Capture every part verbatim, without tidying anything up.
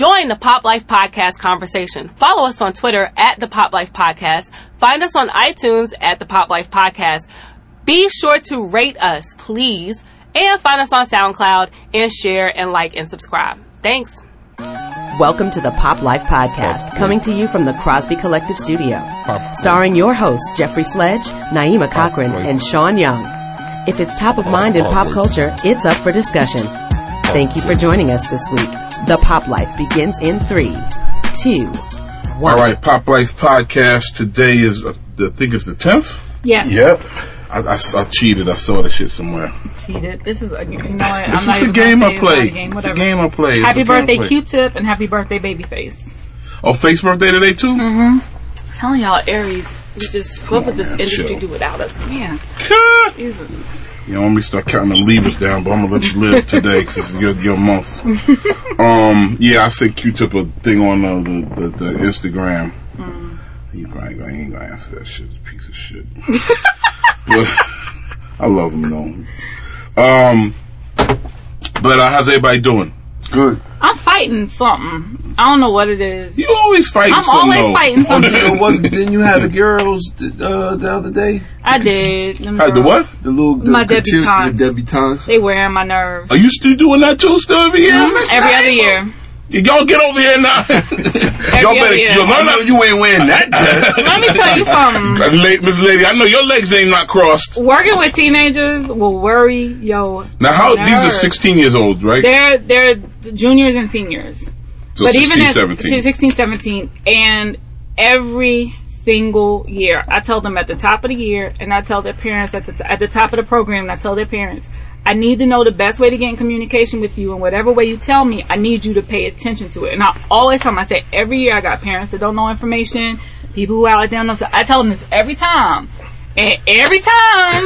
Join the Pop Life Podcast conversation. Follow us on Twitter at the Pop Life Podcast. Find us on iTunes at the Pop Life Podcast. Be sure to rate us, please, and find us on SoundCloud and share and like and subscribe. Thanks. Welcome to the Pop Life Podcast, coming to you from the Crosby Collective Studio, starring your hosts Jeffrey Sledge, Naima Cochran, and Sean Young. If it's top of mind in pop culture, it's up for discussion. Thank you for joining us this week. The Pop Life begins in three, two, one. All right, Pop Life Podcast. Today is, uh, I think it's the tenth? Yeah. Yep. I, I, I cheated. I saw the shit somewhere. Cheated. This is a, you know what? This I'm is a game I play. Game, it's a game I play. Happy it's birthday, Q-Tip, and happy birthday, Babyface. Oh, Face birthday today too? Mm-hmm. I'm telling y'all, Aries, we just what would this industry chill. do without us? Man, Jesus. You know, let me start counting the Libras down, but I'm gonna let you live today because this is your, your month. um, yeah, I sent Q-Tip a thing on uh, the, the the Instagram. Mm. He probably gonna, he ain't gonna answer that shit. Piece of shit. But I love him though. Um, but uh, how's everybody doing? Good. I'm fighting something. I don't know what it is. You always fighting I'm something. I'm always though. fighting something. Oh, wasn't, didn't you have the girls uh, the other day? I did. Had the what? The little the my debutantes. The debutantes. They wearing my nerves. Are you still doing that too? Still every year? Mm-hmm. Every other year. Y'all get over here now. Y'all better. Year. Yo, I know you ain't wearing that dress. Let me tell you something, Miss Lady. I know your legs ain't not crossed. Working with teenagers will worry yo. Now, how nerves. these are sixteen years old, right? They're they're juniors and seniors. So but sixteen, even at seventeen. sixteen, seventeen, and every single year, I tell them at the top of the year, and I tell their parents at the t- at the top of the program, and I tell their parents, I need to know the best way to get in communication with you, and whatever way you tell me, I need you to pay attention to it. And I always tell them, I say, every year I got parents that don't know information, people who out there know, so I tell them this every time. And every time,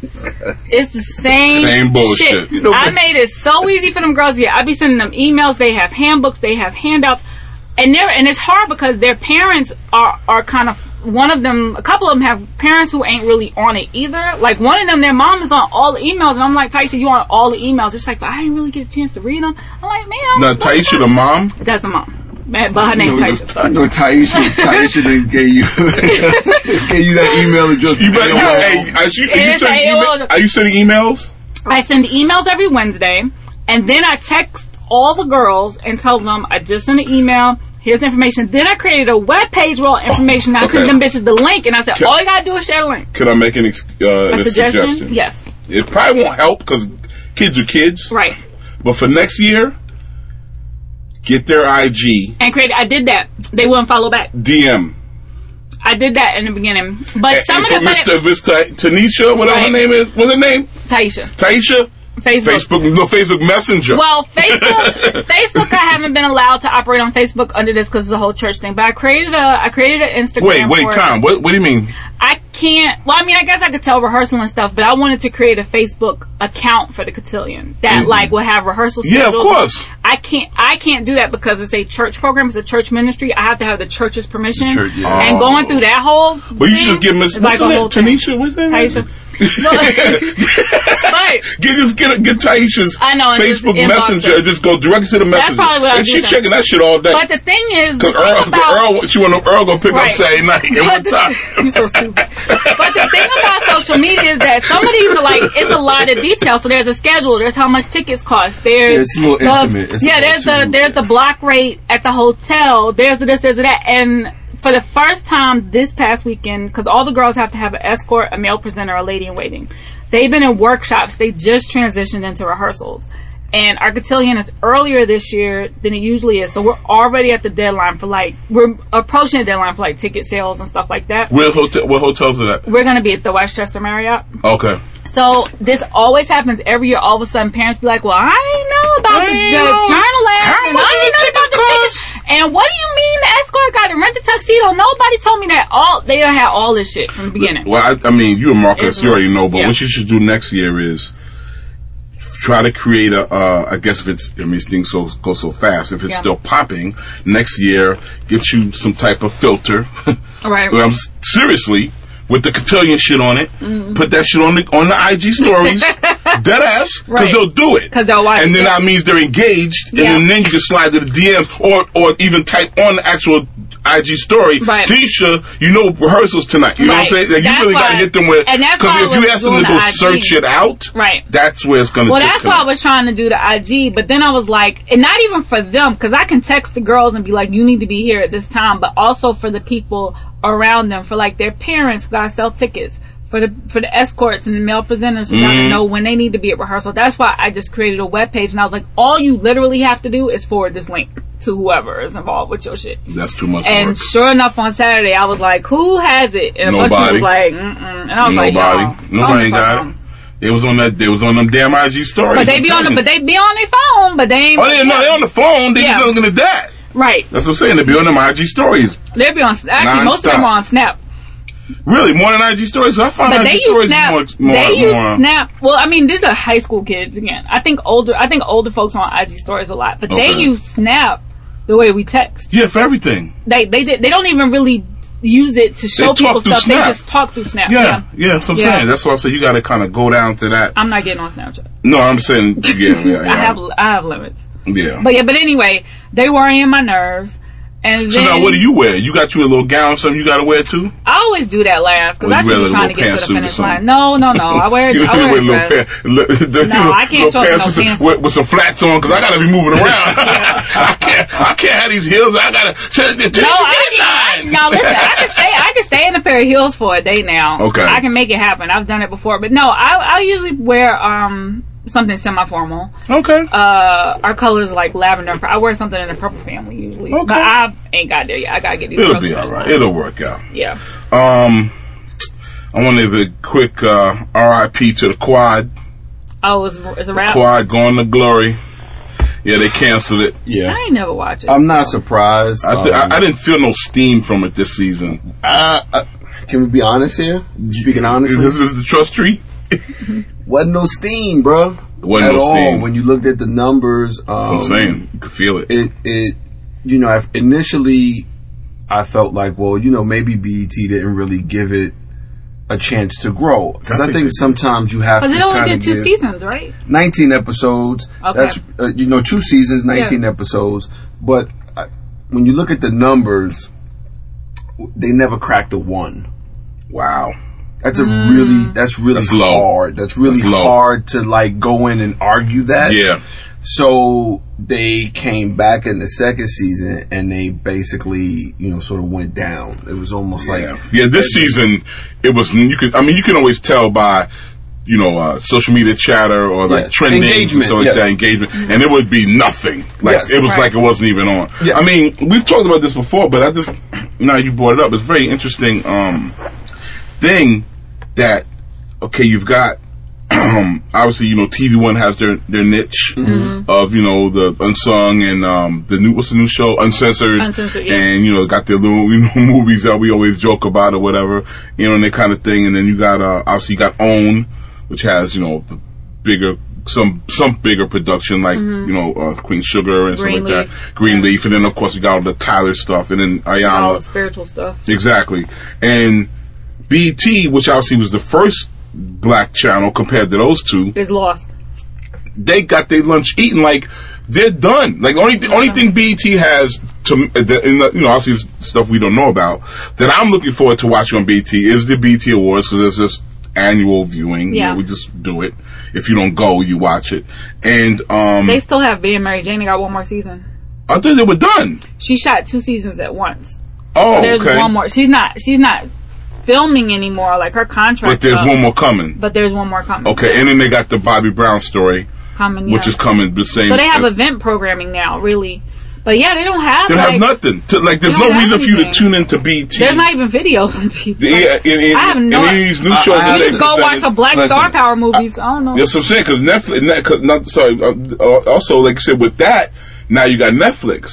it's the same, same bullshit. Shit. You know, I made it so easy for them girls. Yeah, I be sending them emails, they have handbooks, they have handouts. And they're, and it's hard because their parents are, are kind of, one of them, a couple of them have parents who ain't really on it either. Like one of them, their mom is on all the emails, and I'm like, Taisha, you on all the emails? It's like, but I didn't really get a chance to read them. I'm like, man. Now, Taisha, the mom? That's the mom. Man, but her name's Taisha. I know Taisha. Taisha done gave you gave you that email address. You better, hey, are you, are you sending email, are you sending emails? I send emails every Wednesday, and then I text all the girls and tell them I just sent an email. Here's the information. Then I created a web page with all information. I okay. sent them bitches the link, and I said, can, all you gotta do is share the link. Could I make an ex- uh, a an suggestion? suggestion? Yes. It probably won't help because kids are kids. Right. But for next year, get their I G. And create. I did that. They wouldn't follow back. D M. I did that in the beginning. But and, some and of them... Mister Mister Tanisha, whatever right. her name is. What's her name? Taisha. Taisha? Facebook. Facebook, no, Facebook Messenger. Well, Facebook, Facebook, I haven't been allowed to operate on Facebook under this because of the whole church thing. But I created a, I created an Instagram. Wait, wait, for Tom. What, what do you mean? I can't. Well, I mean, I guess I could tell rehearsal and stuff, but I wanted to create a Facebook account for the cotillion that, mm-hmm. like, will have rehearsal schedules. Yeah, of course. I can't. I can't do that because it's a church program. It's a church ministry. I have to have the church's permission. The church, yeah. And oh. going through that whole. But you should just give Miss like Tanisha. What's that? Taisha. But get just get get Taisha's I know, Facebook Messenger and just go directly to the messenger. That's probably what I And do she that. checking that shit all day. But the thing is, because Earl, about, Earl, she want Earl gonna pick right. up Saturday night at one time. You're so stupid. But the thing about social media is that some of these are like it's a lot of detail. So there's a schedule. There's how much tickets cost. There's yeah, it's more the, intimate. It's yeah, there's the intimate. there's the block rate at the hotel. There's the this, there's the that, and for the first time this past weekend, because all the girls have to have an escort, a male presenter, a lady in waiting. They've been in workshops. They just transitioned into rehearsals. And our cotillion is earlier this year than it usually is. So we're already at the deadline for like, we're approaching the deadline for like ticket sales and stuff like that. Where hotel, what hotels are that? We're going to be at the Westchester Marriott. Okay. So this always happens every year. All of a sudden parents be like, well, I didn't know about the, the journalist. How and much I didn't know the about the tickets. And what do you mean the escort got to rent the tuxedo? Nobody told me that. All They done had all this shit from the beginning. Well, I, I mean, you're a marketer, you already know, but yeah. what you should do next year is try to create a, uh, I guess if it's, I mean, things so, go so fast. If it's yeah. still popping, next year, get you some type of filter. Right. Well, I'm, seriously, with the cotillion shit on it. Mm-hmm. Put that shit on the on the I G stories, dead ass, because right. they'll do it. Because they'll watch and it. then that means they're engaged, Yeah. and then, then you just slide to the D Ms or or even type on the actual I G story. Right. Tisha, you know rehearsals tonight. You right. know what I'm saying? Like, you really got to hit them with. Because if you ask them to go the search it out, right. that's where it's going to. Well, that's why I was trying to do the I G, but then I was like, and not even for them, because I can text the girls and be like, you need to be here at this time, but also for the people around them, for like their parents who gotta sell tickets, for the for the escorts and the male presenters who mm-hmm. gotta know when they need to be at rehearsal. That's why I just created a webpage, and I was like, all you literally have to do is forward this link to whoever is involved with your shit. That's too much and work. Sure enough, on Saturday, I was like, who has it? And a Nobody. bunch of people was like, mm-mm. And I was Nobody. like, no. Nobody ain't got it. It was on that. They was on them damn I G stories. But they be on the, but they be on their phone. But they ain't. Oh, they, no, they on the phone. They yeah. just looking at that. Right. That's what I'm saying. They be on them I G stories. They be on. Actually, Non-stop. most of them are on Snap. Really, more than I G stories. So I find but I G they stories use Snap. more. more they use more, Snap. Well, I mean, these are high school kids again. I think older. I think older folks on I G stories a lot, but okay. they use Snap the way we text. Yeah, for everything. They they did, they don't even really use it to show they people stuff. Snap. They just talk through Snap. Yeah, yeah, yeah. That's what I'm yeah. saying. That's why I say you got to kind of go down to that. I'm not getting on Snapchat. No, I'm saying yeah, yeah, yeah. I have I have limits. Yeah. But yeah, but anyway, they worrying my nerves. And so then, now, what do you wear? You got you a little gown, something you got to wear too? I always do that last because Or I you wear just a be trying to little get to the finish pantsuit or line. No, no, no. I wear You I wear a little dress. pants, li- the, No, little, I can't little show pants no with, some, pants. with, with some flats on because I got to be moving around. I can't. I can't have these heels. I got to. No, I, no. Listen, I can stay. I can stay in a pair of heels for a day now. Okay, I can make it happen. I've done it before, but no, I I usually wear um something semi-formal. Okay. Uh, our colors are like lavender. I wear something in the purple family usually, okay. but I ain't got there yet. I gotta get these. It'll be all right. It'll work out. Yeah. Um, I want to give a quick uh, R I P to the Quad. Oh, it's, it's a wrap. Quad going to glory. Yeah, they canceled it. Yeah, I ain't never watched it. I'm not surprised. I, th- um, I, I didn't feel no steam from it this season. Uh, uh, can we be honest here? Speaking honestly, This is the trust tree. wasn't no steam, bro. Wasn't at no all. steam. When you looked at the numbers, um, That's what I'm saying. You could feel it. It, it, you know, I- initially I felt like, well, you know, maybe B E T didn't really give it a chance to grow because I, I think, think sometimes you have to. Because it only kinda did two give seasons, right? nineteen episodes. Okay. That's uh, you know, two seasons, nineteen Yeah. episodes. But I, when you look at the numbers, they never cracked a one. Wow. That's a really, that's really That's low. hard. That's really That's low. hard to like go in and argue that. Yeah. So they came back in the second season and they basically, you know, sort of went down. It was almost Yeah. like, Yeah, this season, it was, you could, I mean, you can always tell by, you know, uh, social media chatter or like Yes. trending and Engagement, stuff like yes. that, engagement, and it would be nothing. Like, Yes. it was Right. like it wasn't even on. Yes. I mean, we've talked about this before, but I just, now you brought it up, it's a very interesting, um, thing that, okay, you've got, um, obviously, you know, T V One has their, their niche Mm-hmm. of, you know, the unsung and, um, the new, what's the new show? Uncensored. Uncensored, yeah. And, you know, got their little, you know, movies that we always joke about or whatever, you know, and that kind of thing. And then you got, uh, obviously you got OWN, which has, you know, the bigger, some, some bigger production like, Mm-hmm. you know, uh, Queen Sugar and stuff like Greenleaf. that. Greenleaf. And then, of course, we got all the Tyler stuff and then All Ayana. the spiritual stuff. Exactly. And B E T, which obviously was the first black channel compared to those two, It's lost. they got their lunch eaten. Like, they're done. Like, only the only thing B E T has to, the, in the, you know, obviously stuff we don't know about, that I'm looking forward to watching on B E T is the B E T Awards, because it's this annual viewing. Yeah. You know, we just do it. If you don't go, you watch it. And, um, They still have being Mary Jane. They got one more season. I thought they were done. She shot two seasons at once. Oh, So there's okay. one more. She's not. She's not filming anymore. Like her contract. But there's up, one more coming. But there's one more coming. Okay, and then they got the Bobby Brown story, coming. which yeah. is coming the same. So they have uh, event programming now, really. But yeah, they don't have. They don't like, have nothing. To, like, there's they don't no have reason for you to anything. tune into B E T. There's not even videos on P T. Yeah, in, in, I have in, no- in these new I- shows. I that have they Just go presented- watch some Black Listen, Star Power movies. I don't know. That's what I'm saying. Because Netflix, net, cause not, sorry. Uh, uh, also, like I said, with that, now you got Netflix. So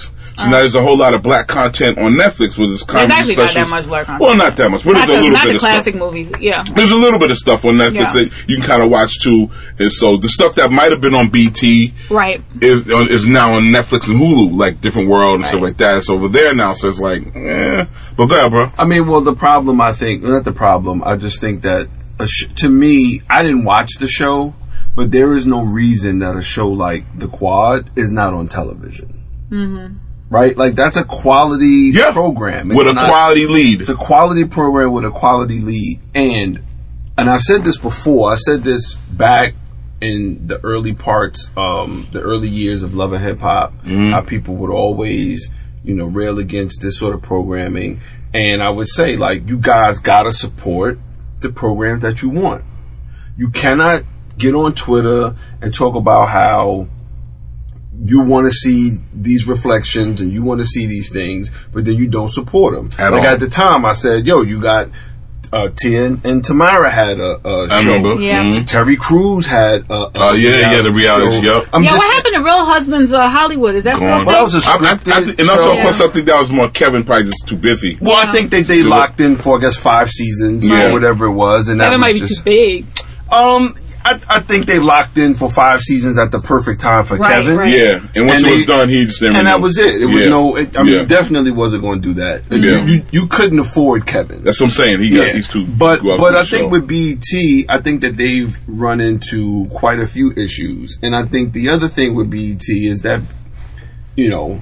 now there's a whole lot of black content on Netflix with this comedy There's actually specials. not that much black content. Well, not that much, but Not there's a the, little not bit the of classic stuff. movies. Yeah. There's a little bit of stuff on Netflix Yeah. that you can kind of watch too, and so the stuff that might have been on B T Right. is is now on Netflix and Hulu, like Different World and Right. stuff like that. It's over there now, so it's like, eh. But go ahead, bro. I mean, well, the problem, I think, not the problem, I just think that, a sh- to me, I didn't watch the show, but there is no reason that a show like The Quad is not on television. Mm-hmm. Right? Like, that's a quality Yeah. program. It's With a not- quality lead. It's a quality program with a quality lead. And, and I've said this before, I said this back in the early parts, um, the early years of Love and Hip Hop, Mm-hmm. how people would always, you know, rail against this sort of programming. And I would say, like, you guys gotta support the programs that you want. You cannot get on Twitter and talk about how you want to see these reflections and you want to see these things, but then you don't support them. At like all. at the time, I said, "Yo, you got uh, Tia and Tamara had a, a I show. remember. Yeah. Mhm. Terry Crews had a, a Oh, yeah, yeah, the reality show. show. I'm Yeah, just what happened to Real Husbands uh, Hollywood? Is that still Gone. Well, that was a I, I, I, scripted and also, show. plus, I think that was more Kevin probably just too busy. Well, Yeah. I think they they So- locked in for I guess five seasons Yeah. or whatever it was, and that Kevin was might be just too big. um. I, I think they locked in for five seasons at the perfect time for Right, Kevin. right. Yeah, and once And it was they- done, he just didn't And that renew. was it. It was Yeah. no. It, I mean, Yeah. definitely wasn't going to do that. Yeah. You, you you couldn't afford Kevin. That's what I'm saying. He got these two. But go out but for I the think show. with B E T, I think that they've run into quite a few issues, and I think the other thing with B E T is that, you know,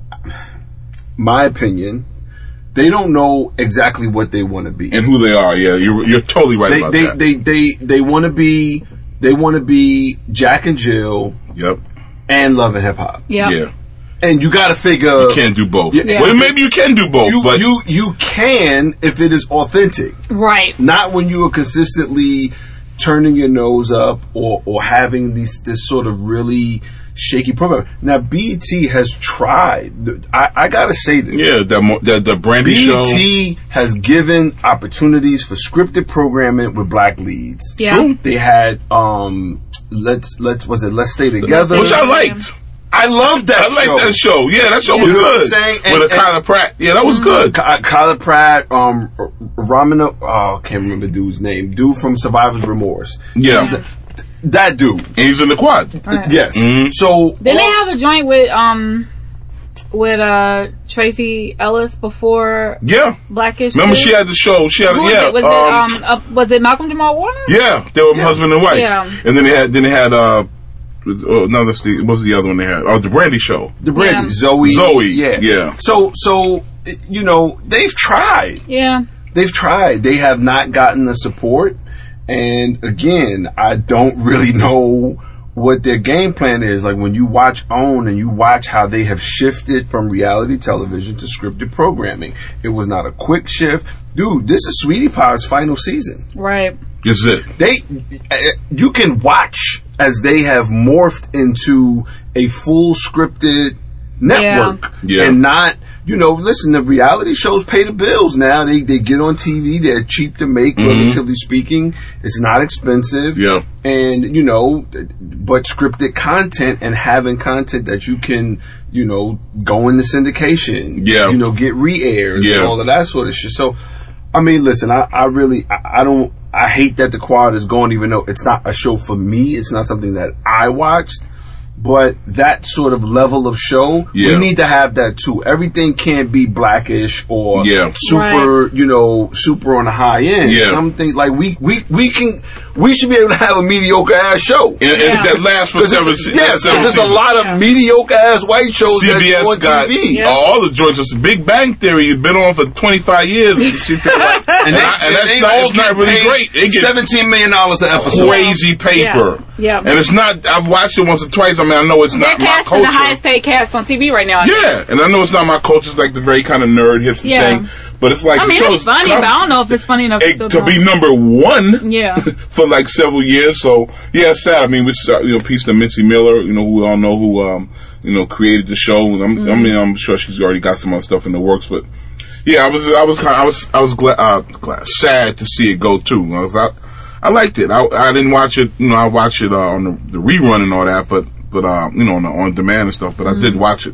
my opinion, they don't know exactly what they want to be. and who they are. Yeah, you're you're totally right They about they, that. they they they want to be they want to be Jack and Jill yep. and Love and Hip Hop, Yeah. Yeah. and you got to figure You can't do both. Yeah. Well, maybe you can do both, you but you you can if it is authentic. Right. Not when you are consistently turning your nose up or, or having these this sort of really shaky program. Now B E T has tried. I, I gotta say this. yeah, the mo- the, the Brandy B E show. T has given opportunities for scripted programming with black leads. Yeah. True. They had um let's let's was it Let's Stay Together. Which I liked. I love that I liked show. that show. Yeah, that show Yeah. was You know what I'm good. saying? With And- a Kyla Pratt. Yeah, that was good. Ky- Kyla Pratt, um, R- Ramana, oh, I can't remember the dude's name. Dude from Survivor's Remorse. Yeah. He's a- that dude. And he's in the quad. Right. Yes. Mhm. So Didn't they all- have a joint with um with uh Tracy Ellis before Yeah. Blackish? Remember too? she had the show. She had Who was yeah. it? Was um, it um uh, was it Malcolm Jamal Warner? yeah, they were Yeah. husband and wife. Yeah. And then they had then they had uh was- oh, no, that's the what was the other one they had? Oh, the Brandy show. the Brandy, Yeah. Zoe, Zoe, yeah, yeah. So, so you know, they've tried. Yeah. They've tried. They have not gotten the support. And again, I don't really know what their game plan is. Like when you watch OWN and you watch how they have shifted from reality television to scripted programming, it was not a quick shift. Dude, this is Sweetie Pie's final season. Right. This is it. They, uh, you can watch as they have morphed into a full scripted network, Yeah. and not, you know, listen, the reality shows pay the bills now. They they get on T V. They're cheap to make, relatively speaking. It's not expensive. Yeah. And you know, but scripted content and having content that you can, you know, go into syndication. Yeah. You know, get re-airs Yeah. and all of that sort of shit. So, I mean, listen, I, I really, I, I don't, I hate that the Quad is gone, even though it's not a show for me. It's not something that I watched. But that sort of level of show, Yeah. we need to have that too. Everything can't be Blackish or Yeah. super, you know, super on the high end. Yeah. Something like we, we, we can, we should be able to have a mediocre ass show. And, and Yeah. that lasts for 'Cause seven it's- se- yes, seven because there's a seasons. lot of Yeah. mediocre ass white shows C B S that's on got T V. uh, all the joints. It's Big Bang Theory. It's been on for twenty-five years. and, she feel like- and, they- I- and and that's they not, all it's not get really paid great. They get seventeen million dollars an episode. crazy paper. Yeah. Yeah. And it's not, I've watched it once or twice. I mean, I know it's They're not my casting the culture. highest paid cast on T V right now. I think. Yeah, and I know it's not my culture. It's like the very kind of nerd hipster Yeah. thing. But it's like I the mean, show's it's funny, but I don't know if it's funny enough to, it, still to do be it. number one. Yeah. For like several years. So yeah, it's sad. I mean, we uh, you know, peace to Mitzi Miller. You know, who we all know who um you know created the show. I'm, Mm-hmm. I mean, I'm sure she's already got some other stuff in the works. But yeah, I was I was kind I was I was glad, uh, glad sad to see it go too. I was I, I liked it. I I didn't watch it. You know, I watched it uh, on the, the rerun and all that. But but uh you know on the on demand and stuff. But Mm-hmm. I did watch it.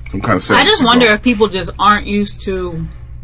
some kind of. I just wonder if people just aren't used to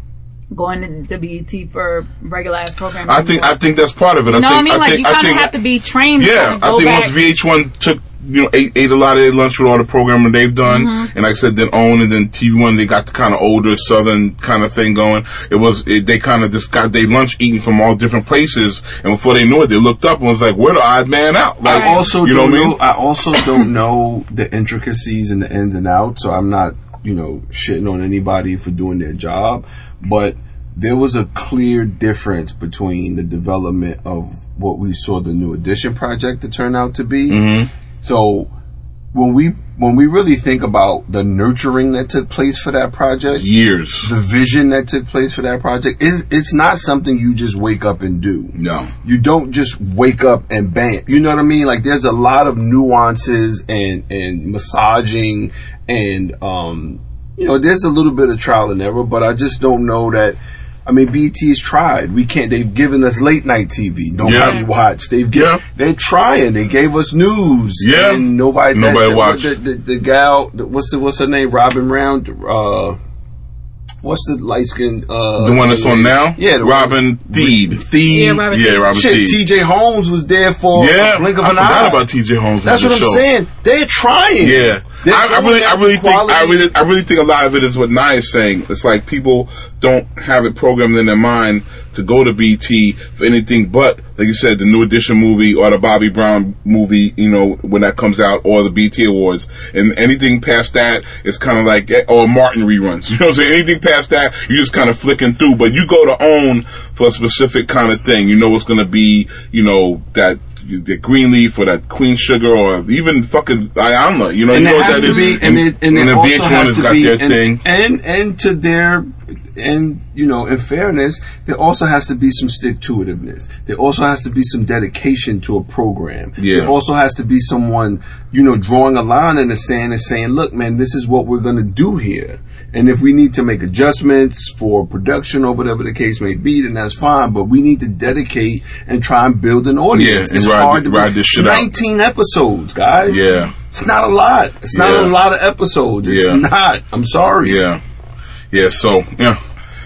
going to B E T for regular ass programming. I think I think that's part of it. You know I think, what I mean? Like I think, you kind I of think, have to be trained. Yeah, to go I think back. once V H one took, you know, ate, ate a lot of their lunch with all the programming they've done, Mm-hmm. and like I said, then OWN, and then T V one, they got the kind of older Southern kind of thing going. It was it, they kind of just got their lunch eaten from all different places, and before they knew it, they looked up and was like, "We're the odd man out." Like, I also you know don't what I know. mean? I also don't know the intricacies and the ins and outs, so I'm not, you know, shitting on anybody for doing their job, but there was a clear difference between the development of what we saw the New Edition project to turn out to be. Mm-hmm. So when we when we really think about the nurturing that took place for that project, Years. the vision that took place for that project, is it's not something you just wake up and do. No. You don't just wake up and bam. You know what I mean? Like there's a lot of nuances and and massaging and um you know, there's a little bit of trial and error, but I just don't know that. I mean, B E T's tried. We can't. They've given us late night T V. Nobody Yeah. watched. They've given. Yeah. They're trying. They gave us news. Yeah. And nobody. Nobody that, the, watched. The, the, the gal. The, what's the What's her name? Robin Round. Uh, what's the light skin? Uh, The one that's on now? Yeah, the Robin Thede. Thede. Yeah, Robin Yeah, Robin Shit, Thede. T J Holmes was there for Yeah, a blink of I an forgot eye. about T J Holmes. That's on what the I'm show. saying. They're trying. Yeah, They're I, I doing really, that I really think, quality. I really, I really think a lot of it is what Nye is saying. It's like people don't have it programmed in their mind to go to B T for anything but, like you said, the New Edition movie or the Bobby Brown movie. You know, when that comes out, or the B T Awards, and anything past that is kind of like, or Martin reruns. You know what I'm saying? Anything past that, you just kind of flicking through. But you go to OWN for a specific kind of thing. You know, it's going to be, you know, that. The Greenleaf or that Queen Sugar or even fucking Ayanla, you know, And you it know what has that to is. be, and, it, and, and it the also V H one has has to got be, their and, thing. and and to their, and you know, in fairness, there also has to be some stick-to-itiveness. There also has to be some dedication to a program. Yeah. There also has to be someone, you know, drawing a line in the sand and saying, "Look, man, this is what we're going to do here." And if we need to make adjustments for production or whatever the case may be, then that's fine. But we need to dedicate and try and build an audience. Yeah, and it's ride hard the- to ride this shit out. nineteen episodes, guys. Yeah. It's not a lot. It's not Yeah. a lot of episodes. It's Yeah. not. I'm sorry. Yeah. Yeah, so, yeah.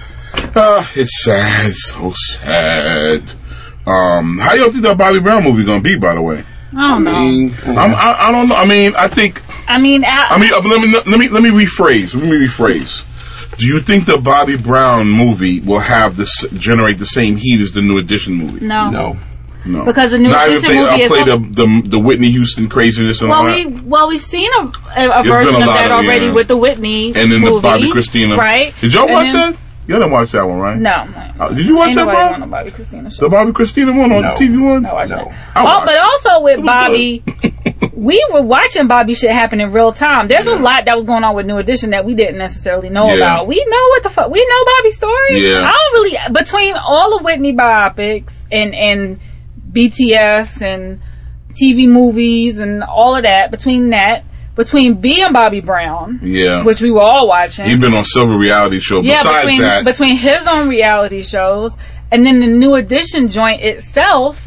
Uh, it's sad. So sad. Um, how y'all think that Bobby Brown movie gonna be, by the way? I don't know. I mean, I'm, I, I don't know. I mean, I think, I mean, I, I mean, uh, let me, let me, let me rephrase. Let me rephrase. Do you think the Bobby Brown movie will have this, generate the same heat as the New Edition movie? no. no. No. Because the New Not Edition if they movie is play so- the, the the Whitney Houston craziness and Well, all we that. well we've seen a, a, a There's version been a of lot that of- already yeah. with the Whitney And then the movie, Bobby Christina. right? Did y'all And watch then- that? Y'all didn't watch that one, right? No. Uh, did you watch Ain't that, nobody bro? want a Bobby Christina show. The Bobby Christina one on No. T V one? I watched No. it. I Oh, watched but it. also with was Bobby, we were watching Bobby shit happen in real time. There's a lot that was going on with New Edition that we didn't necessarily know Yeah. about. We know what the fuck. We know Bobby's story. Yeah. I don't really, between all the Whitney biopics and, and B T S and T V movies and all of that, between that, between being Bobby Brown, Yeah. which we were all watching. He's been on several reality shows. Yeah, Besides between, that, between his own reality shows and then the New Edition joint itself,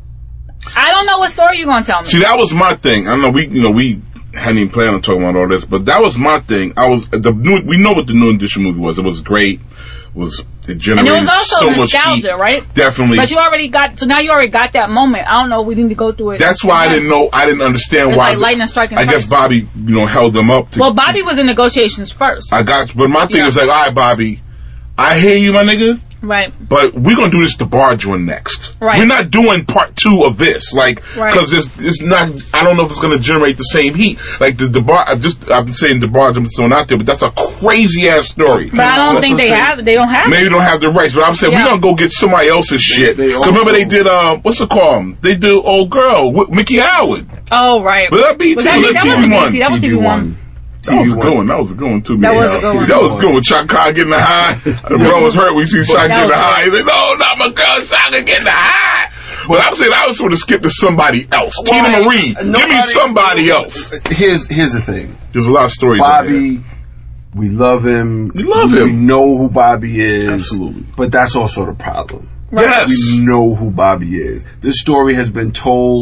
I don't know what story you're gonna tell me. see, that was my thing. I know we, you know, we hadn't even planned on talking about all this, but that was my thing. I was the new. We know what the New Edition movie was. It was great. Was it and generated it was also so much nostalgia, heat. right? Definitely. But you already got, so now you already got that moment. I don't know. We need to go through it. That's why I didn't know. I didn't understand It's why. like lightning striking I guess twice. Bobby, you know, held them up. To, Well, Bobby was in negotiations first, I got, but my thing Yeah. is like, all right, Bobby, I hear you, my nigga. right? But we're gonna do this the barge one next. Right. We're not doing part two of this, like, Right. because it's it's not. I don't know if it's gonna generate the same heat. Like the the bar. I just I've been saying the barge. I'm throwing out there, but that's a crazy ass story. But I don't That's think what they I'm saying. have. They don't have. Maybe they don't have the rights, but I'm saying Yeah. we're gonna go get somebody else's shit. they 'Cause remember also- they did uh what's it called? They did Old Girl with Mickey Howard. Oh, right. But that B T Was that, was that a T V wasn't one. B T. That was T V one. That was a good one. That was a good one too. That man. was a good one. That was a good one. Shaka Khan getting the high. The bro was hurt. We see Shaka That getting the was high. He's like, no, not my girl. Shaka getting the high. But I'm saying I was sort of skip to somebody else. Tina Well, Marie. Give me nobody- somebody else. Here's here's the thing. There's a lot of stories. out there. Bobby, we love him. We love We him. know who Bobby is. Absolutely. But that's also the problem. Yes. We know who Bobby is. This story has been told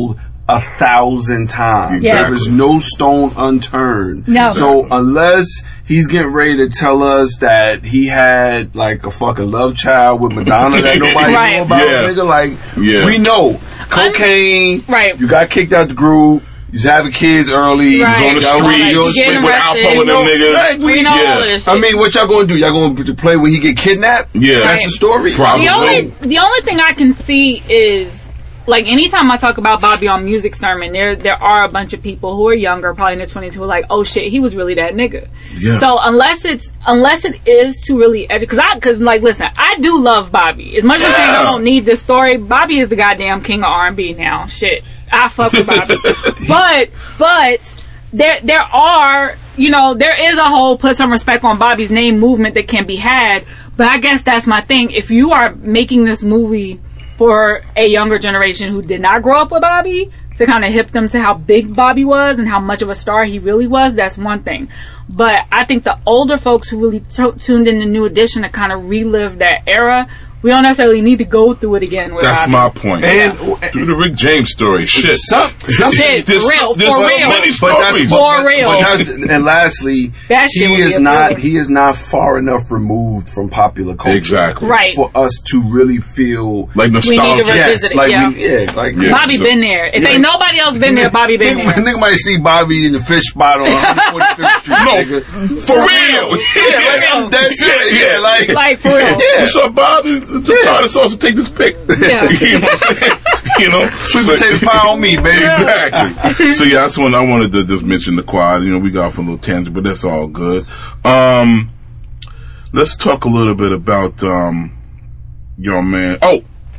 a thousand times. Yes. There is no stone unturned. No. So unless he's getting ready to tell us that he had like a fucking love child with Madonna that nobody Right. knew about, Yeah. nigga, like Yeah. we know cocaine. Right. You got kicked out the group. You was having kids early. Right. He's on the Y'all street, was- he was Getting sleeping with arrested. Alpo and them niggas. Like, we We know Yeah. all of this shit. I mean, what y'all gonna do? Y'all gonna to play when he get kidnapped? Yeah. That's the story. Probably. The only the only thing I can see is like anytime I talk about Bobby on Music Sermon, there there are a bunch of people who are younger, probably in their twenties, who are like, oh shit, he was really that nigga. Yeah. So unless it's unless it is to really educate, because I because like listen, I do love Bobby as much as I'm saying I don't need this story. Bobby is the goddamn king of R and B now. Shit, I fuck with Bobby, but but. There, there are, you know, there is a whole put some respect on Bobby's name movement that can be had, but I guess that's my thing. If you are making this movie for a younger generation who did not grow up with Bobby, to kind of hip them to how big Bobby was and how much of a star he really was, that's one thing. But I think the older folks who really t- tuned in the New Edition to kind of relive that era, we don't necessarily need to go through it again with That's Bobby. my point. And- do the Rick James story. Shit. Some- some- Shit, There's for so- real, there's for so real. many But that's stories. For but- real. but that's- and lastly, That shit he would be is not appealing. he is not far enough removed from popular culture, Exactly. Right. for us to really feel Like We need to nostalgia. revisit yes, it, like yeah. we, yeah, like Yeah. Bobby So- been there. If Yeah. ain't nobody else been there, Bobby been Nigga, there. nigga might see Bobby in the fish spot on one forty-fifth Street. No, nigga. for real. Yeah, like I'm dead serious. Yeah, like Like, for real. yeah. What's up, Bob? It's a tartar sauce to take this pic. Yeah. you know what I'm saying? You know? Sweet So- potato pie on me, baby. Exactly. So yeah, that's when I wanted to just mention the quad. You know, we got off a little tangent, but that's all good. Um, let's talk a little bit about um, your man. Oh,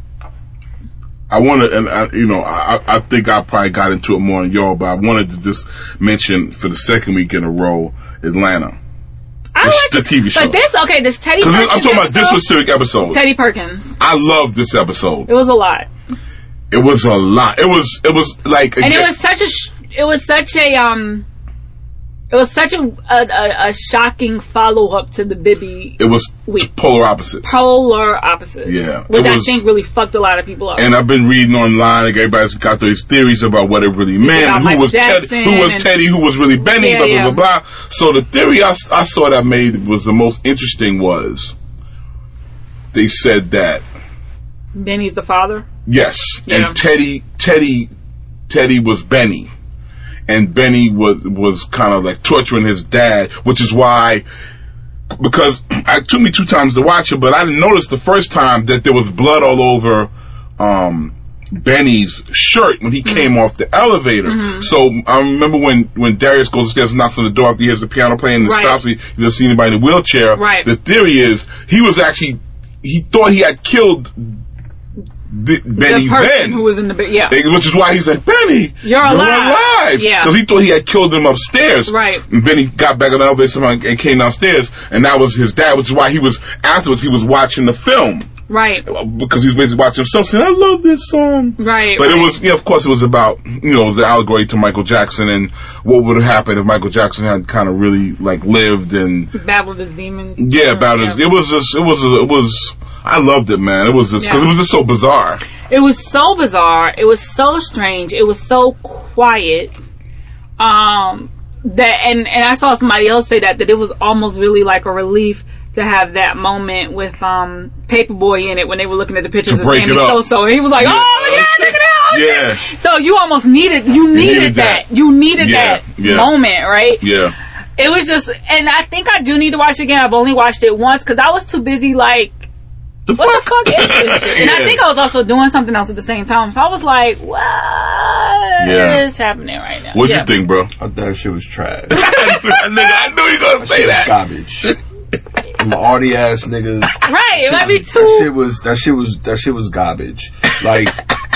I wanted, and I, you know, I, I think I probably got into it more than y'all, but I wanted to just mention for the second week in a row, Atlanta. I The- like the it. T V show. But this, okay, this Teddy Because Perkins I'm talking about this episode- specific episode. Teddy Perkins. I love this episode. It was a lot. It was a lot. It was. It was like. And again, it was such a, sh- it was such a, um, it was such a, a, a, a shocking follow-up to the Bibby It was week. polar opposites. Polar opposite. Yeah, Which it I was- think really fucked a lot of people up. And I've been reading online. Like everybody's got these theories about what it really meant. about Who Michael was Teddy? Jackson Who was and- Teddy? Who was really Benny? Yeah, blah blah yeah. blah blah. So the theory I, I saw that made was the most interesting was they said that Benny's the father. yes, Yeah. and Teddy Teddy Teddy was Benny. And Benny was was kind of like torturing his dad, which is why, because it took me two times to watch it, but I didn't notice the first time that there was blood all over um, Benny's shirt when he Mm-hmm. came off the elevator. Mm-hmm. So I remember when, when Darius goes upstairs and knocks on the door after he hears the piano playing and Right. stops, he, he doesn't see anybody in a wheelchair. Right. The theory is he was actually, he thought he had killed B- Benny the person then. who was in the, bi- yeah. Which is why he's like, Benny, You're alive." alive. Yeah. Because he thought he had killed him upstairs. Right. And Benny got back on the elevator somehow and came downstairs, and that was his dad, which is why he was, afterwards, he was watching the film. Right. Because he was basically watching himself saying, I love this song. Right. But right. it was, you know, of course, it was about, you know, it was an allegory to Michael Jackson and what would have happened if Michael Jackson had kind of really, like, lived and, Battled his demons. yeah, about his, it was just, it was, it was, I loved it, man. It was just, because Yeah. it was just so bizarre. It was so bizarre. It was so strange. It was so quiet. Um, that and and I saw somebody else say that that it was almost really like a relief to have that moment with um Paperboy in it when they were looking at the pictures To of break Sammy it up. Sosa. And he was like, Yeah. "Oh yeah, look at that!" Oh, Yeah. So you almost needed you needed, needed that. that. You needed Yeah. that Yeah. moment, right? Yeah. It was just, and I think I do need to watch it again. I've only watched it once because I was too busy like. The What the fuck is this shit? And I Yeah. think I was also doing something else at the same time. So I was like, what Yeah. is happening right now? What'd Yeah. you think, bro? I thought that shit was trash. Nigga, I knew you were gonna say that. Garbage. Them arty ass niggas. Right. It might be That shit too. was that shit was that shit was garbage. Like,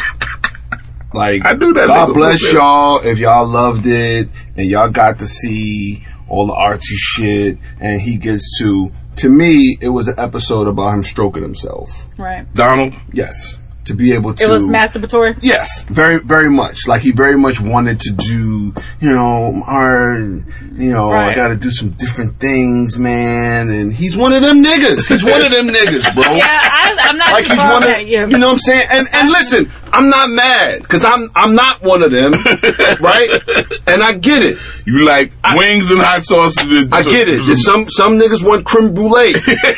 like I knew that God nigga bless was y'all if y'all loved it and y'all got to see all the artsy shit and he gets to. To me, it was an episode about him stroking himself. Right. Donald? Yes. to be able to. It was masturbatory? Yes, very, very much. Like, he very much wanted to do, you know, our, you know, right. I gotta do some different things, man. And he's one of them niggas. He's one of them niggas, bro. Yeah, I, I'm not like, he's one of, that, yeah. You know what I'm saying? And, and listen, I'm not mad, because I'm, I'm not one of them, right? And I get it. You like I, wings and hot sauce? I get it. Some, some niggas want creme brulee.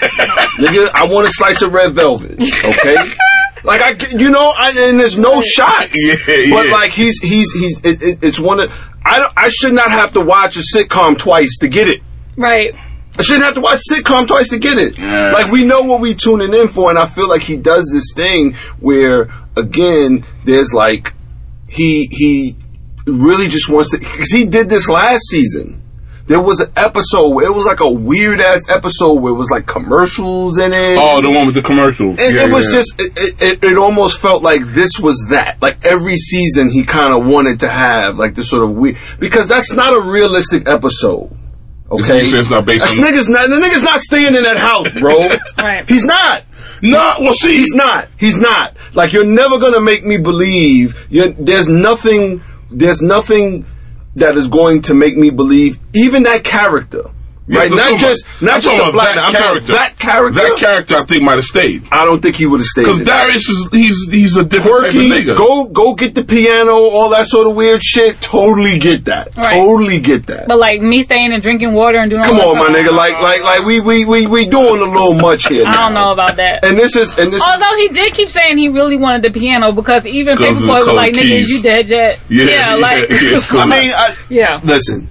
Nigga, I want a slice of red velvet, okay? Like, I, you know, I, and there's no shots. Yeah, but yeah. like, he's, he's, he's, it, it, it's one of, I don't, I should not have to watch a sitcom twice to get it. Right. I shouldn't have to watch a sitcom twice to get it. Yeah. Like, we know what we tuning in for, and I feel like he does this thing where, again, there's like, he, he really just wants to, because he did this last season. There was an episode where it was like a weird ass episode where it was like commercials in it. Oh, the one with the commercials. It, yeah, it was yeah. just, it, it, it almost felt like this was that. Like every season he kind of wanted to have like this sort of weird, because that's not a realistic episode. Okay? It's, it's not based that's on nigga's not, the nigga's not staying in that house, bro. Right. He's not. No, well, see. He's not. He's not. Like, you're never gonna make me believe, you're, there's nothing, there's nothing that is going to make me believe even that character, yeah, right? So not just about, not just a black. I'm talking that character. That character, I think, might have stayed. I don't think he would have stayed. Because Darius is he's he's a different Quirky, type of nigga. Go go get the piano, all that sort of weird shit. Totally get that. Right. Totally get that. But like me staying and drinking water and doing. Come all on, my nigga. Like like like we we we we doing a little much here. I now. don't know about that. And this is and this. Although he did keep saying he really wanted the piano, because even Paperboy was like, "Nigga, is you dead yet?" Yeah, yeah, yeah like. yeah, I mean, I, yeah. Listen,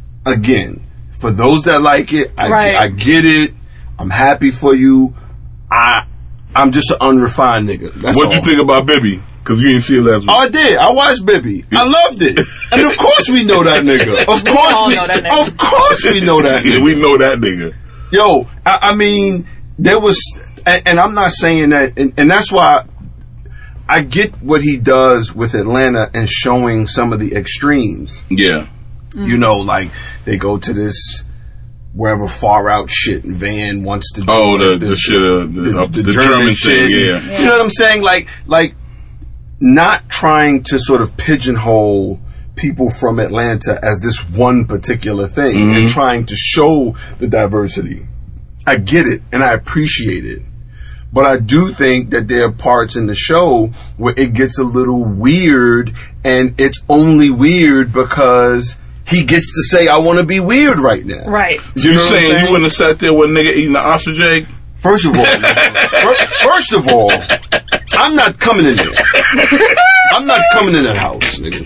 again, for those that like it, I, right. I get it. I'm happy for you. I I'm just an unrefined nigga. That's What'd all. you think about Bibby? Because you didn't see it last week. Oh, I did. I watched Bibby. I loved it. And of course we know that nigga. Of We course all we. know that nigga. Of course we know that Yeah, nigga. we know that nigga. Yo, I, I mean, there was, and, and I'm not saying that, and, and that's why I get what he does with Atlanta and showing some of the extremes. Yeah. Mm-hmm. You know, like they go to this wherever far out shit, and Van wants to do Oh, the, the, the shit, uh, the, the, uh, the, the German, German shit. thing, yeah. Yeah. You know what I'm saying? Like, like not trying to sort of pigeonhole people from Atlanta as this one particular thing, Mm-hmm. and trying to show the diversity. I get it, and I appreciate it. But I do think that there are parts in the show where it gets a little weird, and it's only weird because he gets to say, I want to be weird right now. Right. You, You saying, know what I'm saying? you wouldn't have sat there with a nigga eating the ostrich egg? First of all, first, first of all, I'm not coming in there. I'm not coming in that house, nigga.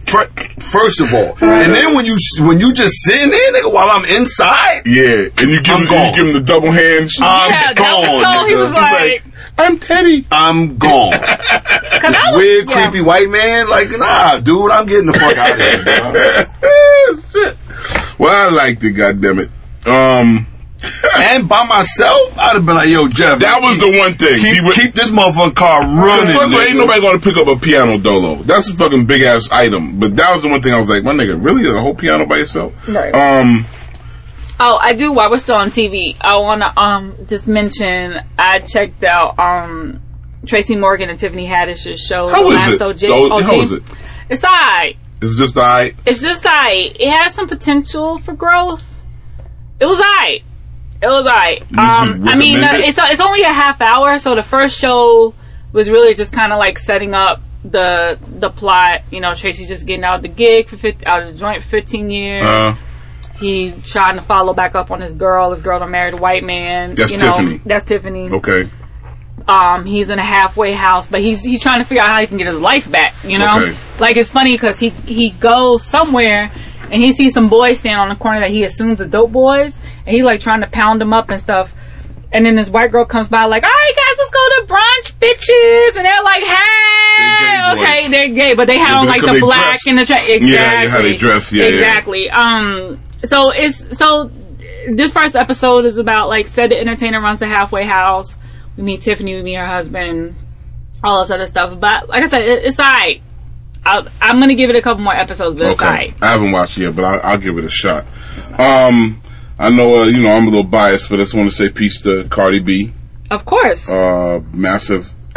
First of all, and then when you when you just sitting there, nigga, while I'm inside, Yeah, and you give, I'm him, gone. you give him the double hands. I'm Yeah, that gone. was so, he nigga. was like, I'm Teddy. I'm gone. cause I was, Weird, yeah. creepy white man, like, nah, dude, I'm getting the fuck out of here, bro. Shit. Well, I liked it, goddammit. Um, And by myself, I'd have been like, yo, Jeff, that was the one thing. keep, He would- keep this motherfucking car running. First of all, ain't nigga. nobody going to pick up a piano dolo. That's a fucking big ass item. But that was the one thing I was like, my nigga, really? A whole piano by yourself? Right. Um, Oh, I do. While we're still on T V, I want to um just mention I checked out um Tracy Morgan and Tiffany Haddish's show. how The is Last it? O J. Oh, O J. how is it? It's alright. It's just alright. It's just alright. It has some potential for growth. It was alright. It was alright. You Um, I mean, uh, recommend it? it's it's only a half hour, so the first show was really just kind of like setting up the the plot. You know, Tracy's just getting out of the gig for fifty, out of the joint for fifteen years. Uh, He's trying to follow back up on his girl. His girl done married a white man. That's you know, Tiffany. That's Tiffany. okay. Um, he's in a halfway house, but he's he's trying to figure out how he can get his life back. You know, Okay. like it's funny because he he goes somewhere and he sees some boys stand on the corner that he assumes are dope boys, and he's like trying to pound them up and stuff. And then this white girl comes by like, all right, guys, let's go to brunch, bitches. And they're like, hey, They're gay okay, boys. they're gay, but they have Yeah, on like because the they black dressed. and the tra- exactly. Yeah, how they dress, yeah, yeah. exactly. Um, so it's so this first episode is about like said the entertainer runs the halfway house. We meet Tiffany, we meet her husband, all this other stuff. But like I said, it, it's alright. I'll, I'm gonna give it a couple more episodes, but it's Okay. alright. I haven't watched it yet, but I'll, I'll give it a shot. Um, I know, uh, you know, I'm a little biased, but I just want to say peace to Cardi B. Of course. Uh, massive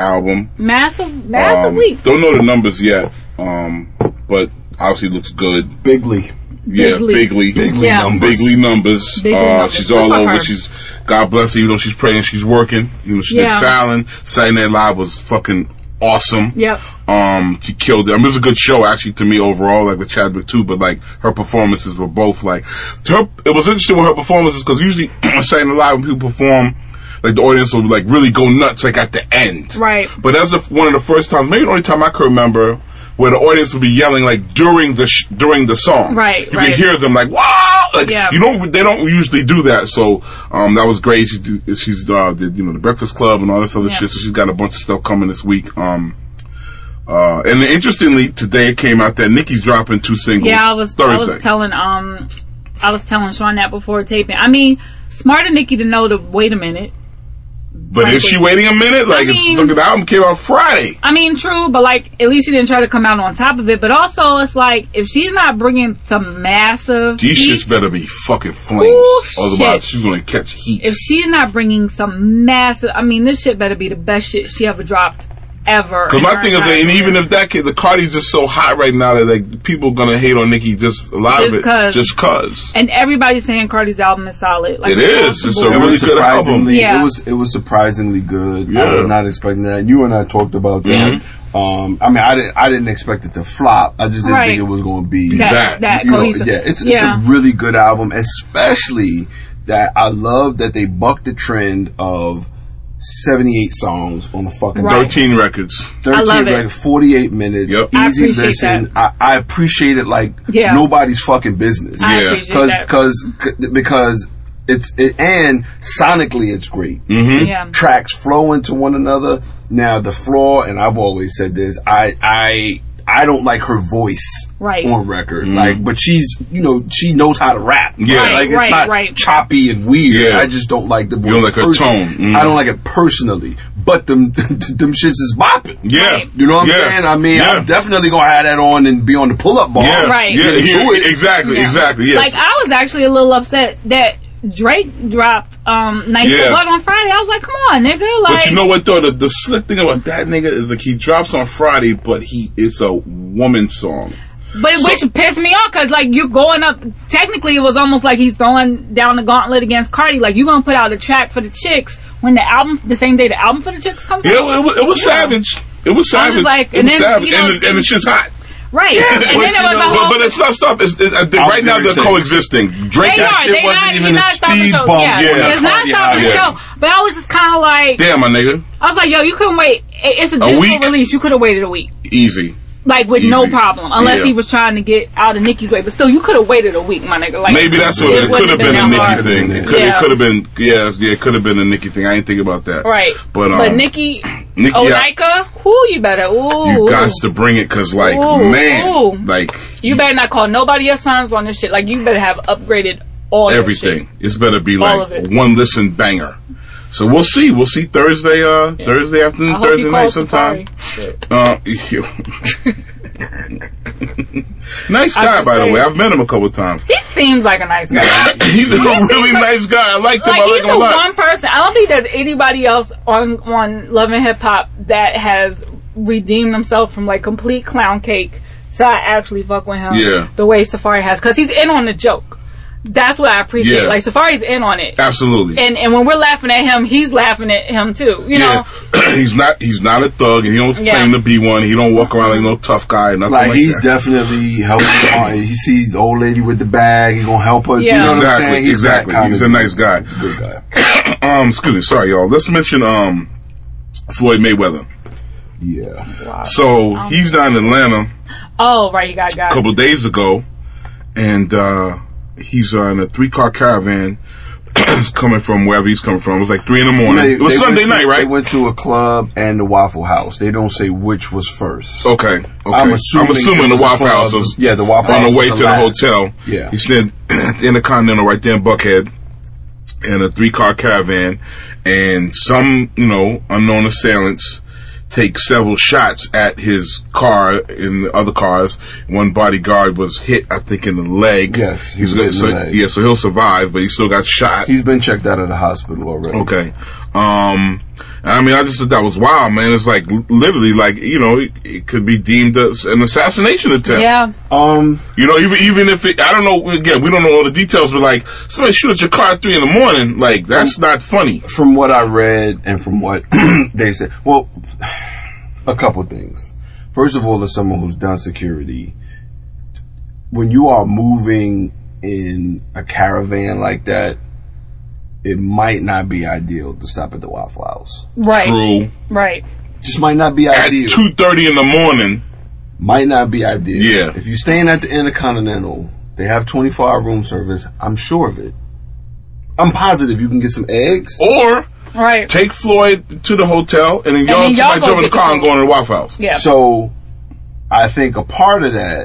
album. Massive, massive Um, leap. don't know the numbers yet, um, but obviously looks good. Bigly. Yeah, Bigly. bigly, Bigly Yeah. numbers. bigly numbers. Bigly uh, numbers. She's Good all for over. her. She's God bless her. Even though she's praying, she's working. You know, she did Yeah. Fallon. Saturday Night Live was fucking awesome. Yep. Um, she killed it. I mean, it was a good show actually to me overall, like with Chadwick too. But like her performances were both like, her, it was interesting with her performances because usually on Saturday Night Live when people perform, like the audience will like really go nuts like at the end. Right. But that's the, one of the first times, maybe the only time I can remember, where the audience would be yelling like during the sh- during the song. Right, You right. could hear them like wow. Like, Yeah. you don't. They don't usually do that. So um, that was great. She's do- she's uh, did you know the Breakfast Club and all this other Yeah. shit. So she's got a bunch of stuff coming this week. Um, uh, and interestingly, today it came out that Nicki's dropping two singles. Yeah, I was, I Thursday. was telling, um, I was telling Sean that before taping. I mean, smart of Nikki to know to wait a minute. But is she waiting a minute? Like, I it's, mean- look at the album came out Friday. I mean, true, but like, at least she didn't try to come out on top of it. But also, it's like, if she's not bringing some massive These heat, shits better be fucking flames. Ooh, Otherwise, shit. she's gonna catch heat. if she's not bringing some massive, I mean, this shit better be the best shit she ever dropped ever. Because in my her thing is, entire that, and career. even if that kid, the Cardi's just so hot right now that like people gonna hate on Nicki just a lot Just of it 'cause. just cause. And everybody's saying Cardi's album is solid. Like, It across is. the It's a board. It really was good album. surprisingly, Yeah. it was it was surprisingly good. I Yeah. was not expecting that. You and I talked about that. Mm-hmm. Um, I mean, I didn't I didn't expect it to flop. I just didn't Right. think it was going to be that, that, that you know, cohesive. yeah, it's, yeah. it's a really good album, especially that I love that they bucked the trend of seventy-eight songs on a fucking Right. Thirteen records. I love thirteen it. records, forty-eight minutes, Yep. I easy appreciate listen. I, I appreciate it like Yeah. nobody's fucking business. I Yeah. appreciate Cause, that. cause, c- because it's, it, and sonically it's great. Mm-hmm. yeah. Tracks flow into one another. Now the flaw, and I've always said this, I, I, I don't like her voice Right. on record. Like, but she's, you know, she knows how to rap. Yeah. Right, Like, it's right, not right. choppy and weird. Yeah. I just don't like the voice. You don't like her person- tone. Mhm. I don't like it personally. But them, them shits is bopping. Yeah. Right. You know what I'm Yeah. saying? I mean, Yeah. I'm definitely gonna have that on and be on the pull-up bar. Yeah. Right. Yeah. Get yeah, into it. Exactly. Yeah. Exactly. Yes. Like, I was actually a little upset that Drake dropped um, Nice Yeah. for Blood on Friday. I was like, come on, nigga. Like, but you know what though? The, the slick thing about that nigga is like he drops on Friday, but he it's a woman song. But So- which pissed me off because, like, you going up. Technically, it was almost like he's throwing down the gauntlet against Cardi. Like, you gonna put out a track for the chicks when the album, the same day the album for the chicks comes Yeah, out. it was, it was Yeah. savage. It was I was savage. like- it and was then, savage, you know, and, the- and the shit's hot. Right. and but then you it was know, a But, whole. but it's not stop. It's, it, I think I was right now gonna they're say- coexisting. Drake, They that are. shit They wasn't not. even He a not stopping the speed show. bump. Yeah. Yeah. It's not Cardi stopping the album. show. But I was just kind of like, damn, my nigga, I was like, yo, you couldn't wait. It- It's a digital week? release. You could have waited a week. easy. Like, with no Easy. problem. Unless Yeah. he was trying to get out of Nicki's way. But still, you could have waited a week, my nigga. Like, Maybe that's what it, wouldn't could have been a that Nicki hard. thing. It could Yeah. it could have been yeah yeah it could have been a Nicki thing. I didn't think about that. Right. But um, But Nicki, Nicki, oh, I- Nika, who you better, ooh. you got to bring it because like Ooh, man, ooh. like You better not call nobody your sons on this shit. Like, you better have upgraded all your everything. shit. It's better be All like of it. one listen banger. So we'll see. We'll see Thursday. Uh, Thursday afternoon, I hope Thursday he night, calls sometime. Safari. Uh, you- nice I'm guy, just by the saying. way. I've met him a couple of times. He seems like a nice guy. He's a seems really like- nice guy. I like him. Like, I like he's him the a lot. one person. I don't think there's anybody else on on Love and Hip Hop that has redeemed himself from like complete clown cake. So I actually fuck with him. Yeah. The way Safari has, because he's in on the joke. That's what I appreciate. Yeah. Like, Safari's in on it. Absolutely. And and when we're laughing at him, he's laughing at him too. You know. Yeah, he's not. He's not a thug, and he don't Yeah. claim to be one. He don't walk around like no tough guy, nothing like, Like, he's that. definitely helping her. He sees the old lady with the bag. He gonna help her. Yeah. You know what I'm Exactly, saying? He's that exactly. kind He's of a nice guy. Good guy. um, excuse me, sorry, y'all. Let's mention um Floyd Mayweather. Yeah. So he's down in Atlanta Oh, right. You got a got it. couple days ago, and uh he's uh, in a three car caravan. He's coming from wherever he's coming from. It was like three in the morning. They- it was they Sunday went to- night, They right? went to a club and the Waffle House. They don't say which was first. Okay, okay. I'm assuming it the was a Waffle club. House was Yeah, the Waffle on House the way was to the the last. hotel. Yeah. He stayed at the Intercontinental right there in Buckhead in a three car caravan, and some, you know, unknown assailants take several shots at his car and the other cars. One bodyguard was hit, I think, in the leg. Yes, he's he's gonna, so, in the leg. yeah, so he'll survive, but he still got shot. He's been checked out of the hospital already. Okay. Um, I mean, I just thought that was wild, man. It's like literally, like you know, it, it could be deemed as an assassination attempt. Yeah. Um, You know, even even if it, I don't know. Again, we don't know all the details, but like somebody shoot at your car at three in the morning, like that's not funny. from what I read and from what they said, well, a couple things. First of all, as someone who's done security, when you are moving in a caravan like that, it might not be ideal to stop at the Waffle House. Right. True. Right. Just might not be At ideal. two thirty in the morning. Might not be ideal. Yeah. If you're staying at the Intercontinental, they have twenty-four hour room service. I'm sure of it. I'm positive you can get some eggs. Or Right. take Floyd to the hotel, and then y'all, then y'all somebody go jump in the get the car and food. go in the Waffle House. Yeah. So, I think a part of that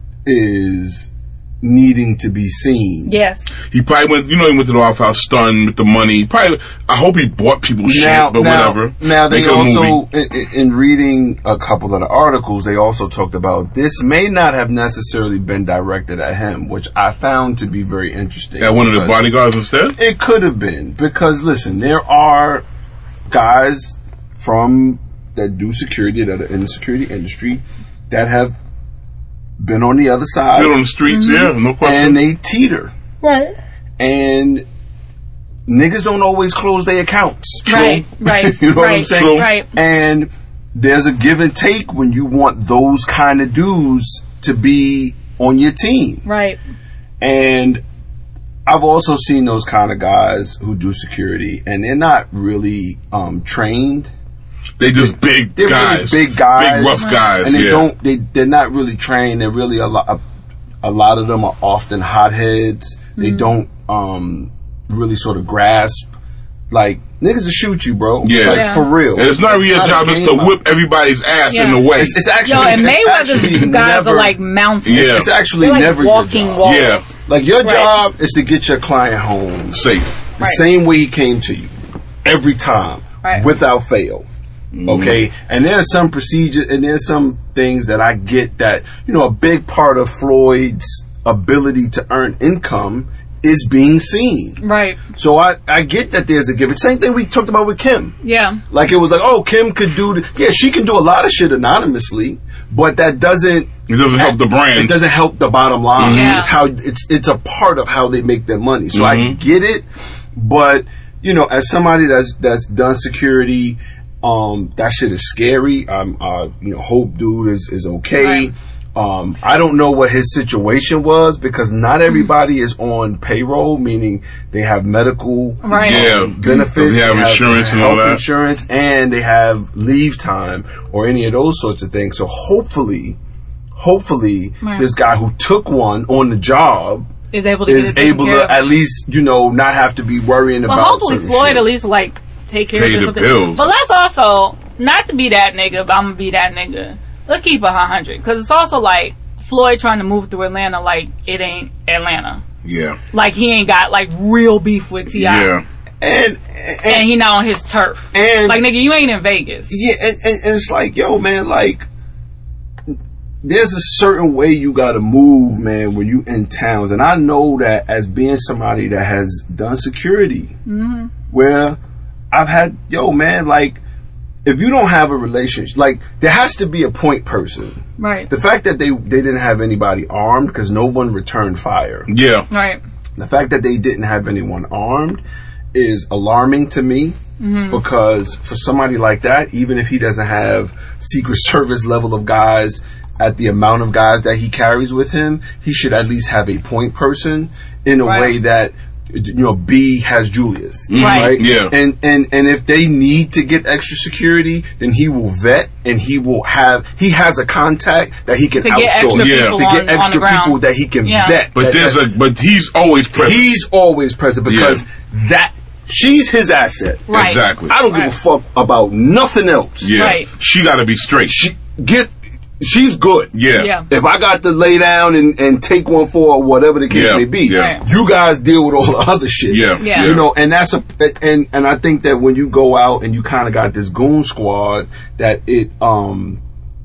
is needing to be seen. Yes. He probably went, you know, he went to the Waffle House stunned with the money. Probably, I hope he bought people Now, shit, but now, whatever. now they Make it a also, movie. in, in- in reading a couple of the articles, they also talked about this may not have necessarily been directed at him, which I found to be very interesting. At one of the because bodyguards instead. It could have been, because listen, there are guys from that do security, that are in the security industry, that have been on the other side, Been on the streets, yeah, no question. and they teeter. Right. And niggas don't always close their accounts. Right. Right. You know what I'm right. saying? True. Right. And there's a give and take when you want those kind of dudes to be on your team. Right. And I've also seen those kind of guys who do security, and they're not really um, trained. They just big They're guys, really big guys, big rough guys. and they yeah. don't. They they're not really trained. They're really a lot. A lot of them are often hotheads. They don't um, really sort of grasp. Like niggas will shoot you, bro. Yeah. like Yeah. for real. And it's not really your a job is game to out. whip everybody's ass Yeah. in the way. It's, it's actually. Yo, and it's actually Mayweather's guys never, are like mountains. Yeah. It's actually They're like never walking your job. walls. Yeah. Like your Right. job is to get your client home Safe. the Right. same way he came to you every time, Right. without fail. Okay, and there's some procedures and there's some things that I get that, you know, a big part of Floyd's ability to earn income is being seen. Right. So I, I get that there's a given. Same thing we talked about with Kim. Yeah. Like it was like, oh, Kim could do, the, yeah, she can do a lot of shit anonymously, but that doesn't. It doesn't help the brand. It doesn't help the bottom line. Yeah. It's how it's it's a part of how they make their money. So I Mhm. get it, but you know, as somebody that's that's done security, um, that shit is scary. I'm, uh, you know, hope dude is is okay. Right. Um, I don't know what his situation was because not everybody is on payroll, meaning they have medical Right. Yeah. um, benefits, Does he have they insurance and all health that? insurance, and they have leave time or any of those sorts of things. So hopefully, hopefully, Right. this guy who took one on the job Is able to is get it taken able care to of. at least, you know, not have to be worrying Well, about. hopefully certain Floyd shit. at least like take care Pay of the something. bills. But let's also not to be that nigga, but I'm gonna be that nigga. Let's keep it one hundred because it's also like Floyd trying to move through Atlanta like it ain't Atlanta. Yeah. Like he ain't got like real beef with T I Yeah. and and and, he not on his turf. and Like nigga, you ain't in Vegas. yeah, and, and, and it's like, yo, man, like. There's a certain way you gotta move, man, when you in towns. And I know that as being somebody that has done security, Mm-hmm. where I've had, yo, man, like, if you don't have a relationship, like, there has to be a point person. Right. The fact that they, they didn't have anybody armed because no one returned fire. Yeah. Right. The fact that they didn't have anyone armed is alarming to me. Mm-hmm. Because for somebody like that, even if he doesn't have Secret Service level of guys at the amount of guys that he carries with him, he should at least have a point person in a Right. way that, you know, B has Julius, Right. right? Yeah. And and and if they need to get extra security, then he will vet and he will have he has a contact that he can To get outsource extra Yeah. people to on, get on the extra ground. people that he can Yeah. vet. But That- there's that- a but he's always present. he's always present because that she's his asset. Right. Exactly. I don't Right. give a fuck about nothing else. Yeah. Right. She got to be straight. She, get she's good. Yeah. Yeah. If I got to lay down and, and take one for whatever the case Yeah, may be, yeah. you guys deal with all the other shit. Yeah, Yeah. You know, and that's a and and I think that when you go out and you kind of got this goon squad, that it um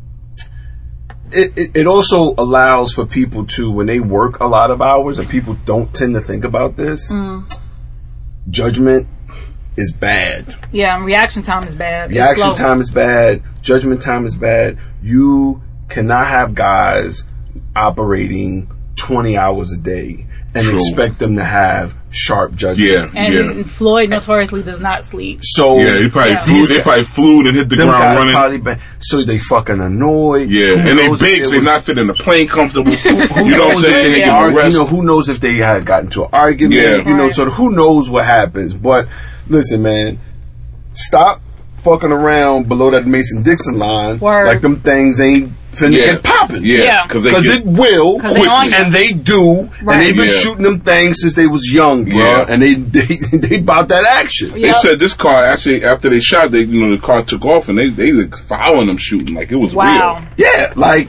it, it it also allows for people to, when they work a lot of hours, and people don't tend to think about this, Mm. judgment is bad. Yeah, reaction time is bad. It's Reaction slow. time is bad. Judgment time is bad. You cannot have guys operating twenty hours a day and True. expect them to have sharp judgment. Yeah, And yeah. Floyd notoriously does not sleep. So Yeah, he probably Yeah. flew. They probably flew and hit the them ground guys running. probably been, so they fucking annoyed. Yeah, Who and they knows if big, it so they was- not fit in the plane comfortable. Who you know what I'm knows if saying? they They get argue, you arrested. know, who knows if they had gotten into an argument, Yeah. you know, Right. so who knows what happens. But listen, man, stop fucking around below that Mason-Dixon line. Word. Like them things ain't finna Yeah, get popping. yeah, Yeah. because they Because get, it will, 'Cause they on you. and they do, Right. and they've been Yeah. shooting them things since they was young, bro. Yeah. And they they they about that action. They Yep. said this car actually after they shot, they you know the car took off and they they like following them shooting like it was Wow. Yeah, like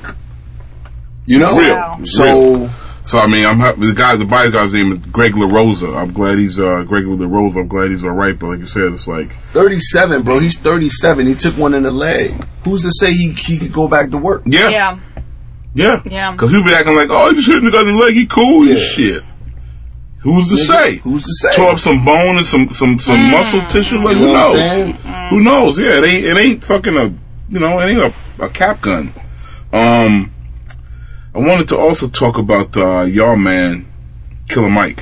you know. real, Wow. real. So Real. So I mean, I'm happy. The guy, the bodyguard's name is Greg LaRosa. I'm glad he's uh, Greg LaRosa. I'm glad he's all right. But like you said, it's like thirty-seven, bro. He's thirty-seven. He took one in the leg. Who's to say he he could go back to work? yeah, Yeah. yeah, Yeah. Because people be acting like, oh, he just hitting the guy in the leg. He cool and Yeah. shit. Who's to say? Who's to say? Tore up some bone and some some some Mm. muscle tissue. Like You who know what I'm knows? saying? Who knows? Yeah, it ain't it ain't fucking a you know it ain't a, a cap gun. Um, I wanted to also talk about uh, y'all man, Killer Mike.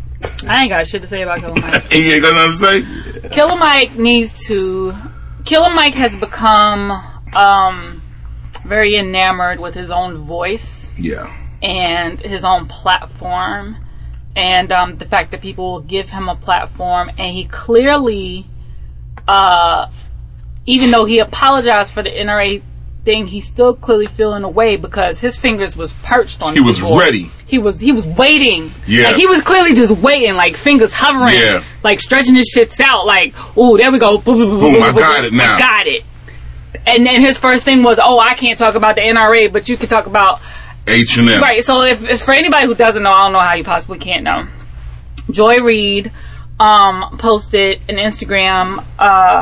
I ain't got shit to say about Killer Mike. You ain't got nothing to say? Killer Mike needs to. Killer Mike has become um, very enamored with his own voice Yeah. and his own platform, and um, the fact that people will give him a platform, and he clearly, uh, even though he apologized for the N R A thing, he's still clearly feeling away because his fingers was perched on. He was keyboard. ready. He was he was waiting. Yeah. Like he was clearly just waiting, like fingers hovering, Yeah. like stretching his shits out, like, oh, there we go. Boom, boom, boom, Boom, boom, I boom, got boom. it now. I got it. And then his first thing was, oh, I can't talk about the N R A, but you can talk about H and M. right. So if it's for anybody who doesn't know, I don't know how you possibly can't know. Joy Reid um, posted an Instagram uh,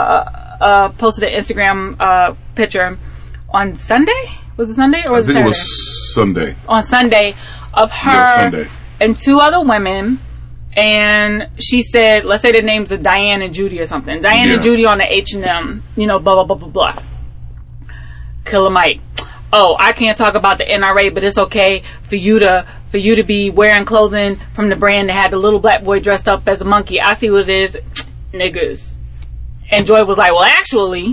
uh, posted an Instagram uh, picture on Sunday. Was it Sunday or I was it think Saturday? it was Sunday. On Sunday of her Yeah, Sunday. and two other women. And she said, let's say the names of Diane and Judy or something. Diane Yeah. and Judy on the H and M, you know, blah, blah, blah, blah, blah. Killer Mike. Oh, I can't talk about the N R A, but it's okay for you to for you to be wearing clothing from the brand that had the little black boy dressed up as a monkey. I see what it is. Niggas. And Joy was like, well, actually,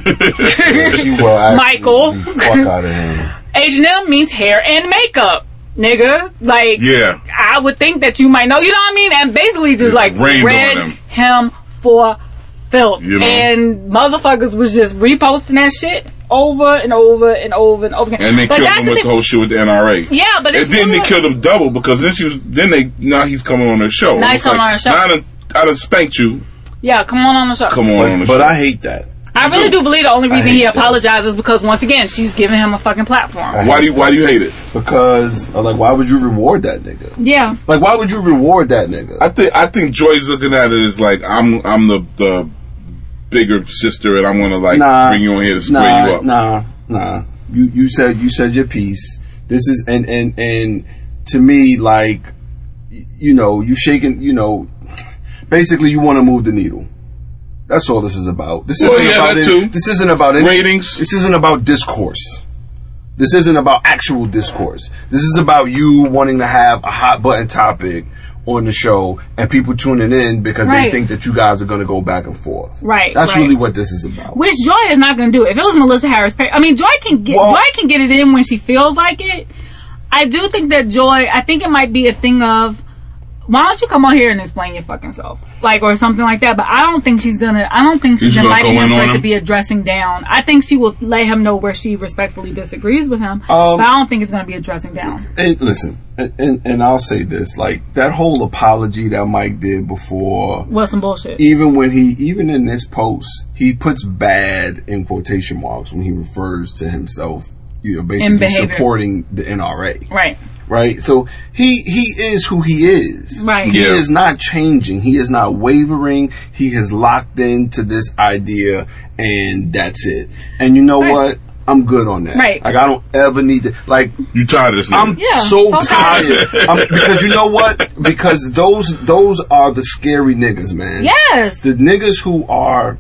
She will actually Michael. be fuck out of him. H and M means hair and makeup. Nigga. Like, Yeah. I would think that you might know, you know what I mean? And basically just Just like rained on read him. him for filth. You know. And motherfuckers was just reposting that shit over and over and over and over again. And they But killed that's him the with the thing- whole shit with the N R A. Yeah, but it's And then they still- killed him double because then she was. Then they now he's coming on their show. Now he's It's coming on our show. Now I done, I done spanked you. Yeah, come on on the show. Come on, on the But, but show. I hate that. I really do believe the only reason hate he that. apologizes is because once again she's giving him a fucking platform. I Why do you Why do you hate it? Because uh, like, why would you reward that nigga? Yeah. Like, why would you reward that nigga? I think I think Joy's looking at it as like I'm I'm the the bigger sister and I'm gonna like nah, bring you on here to square nah, you up. Nah, nah. You you said you said your piece. This is and and and to me, like, y- you know, you shaking. You know, basically, you want to move the needle. That's all this is about. This Well, isn't yeah, about that any, too. This isn't about any, Ratings. This isn't about discourse. This isn't about actual discourse. This is about you wanting to have a hot button topic on the show and people tuning in because Right. they think that you guys are going to go back and forth. Right, That's right. really what this is about. Which Joy is not going to do. If it was Melissa Harris Perry, I mean, Joy can get Well- Joy can get it in when she feels like it. I do think that Joy. I think it might be a thing of, why don't you come on here and explain your fucking self, like, or something like that. But I don't think she's gonna. I don't think she's She's gonna inviting go him in for on it to him? be a dressing down. I think she will let him know where she respectfully disagrees with him. Um, but I don't think it's gonna be a dressing down. And listen, and, and, and I'll say this, like, that whole apology that Mike did before, Was some bullshit. even when he, even in this post, he puts bad in quotation marks when he refers to himself, you know, basically behavior. supporting the N R A. Right. Right. So he he is who he is. Right. He Yeah. is not changing. He is not wavering. He has locked into this idea, and that's it. And you know Right. what? I'm good on that. Right. Like I don't ever need to. Like You tired of this? I'm nigga. Yeah, so, so tired. tired. I'm, because you know what? Because those those are the scary niggas, man. Yes. The niggas who are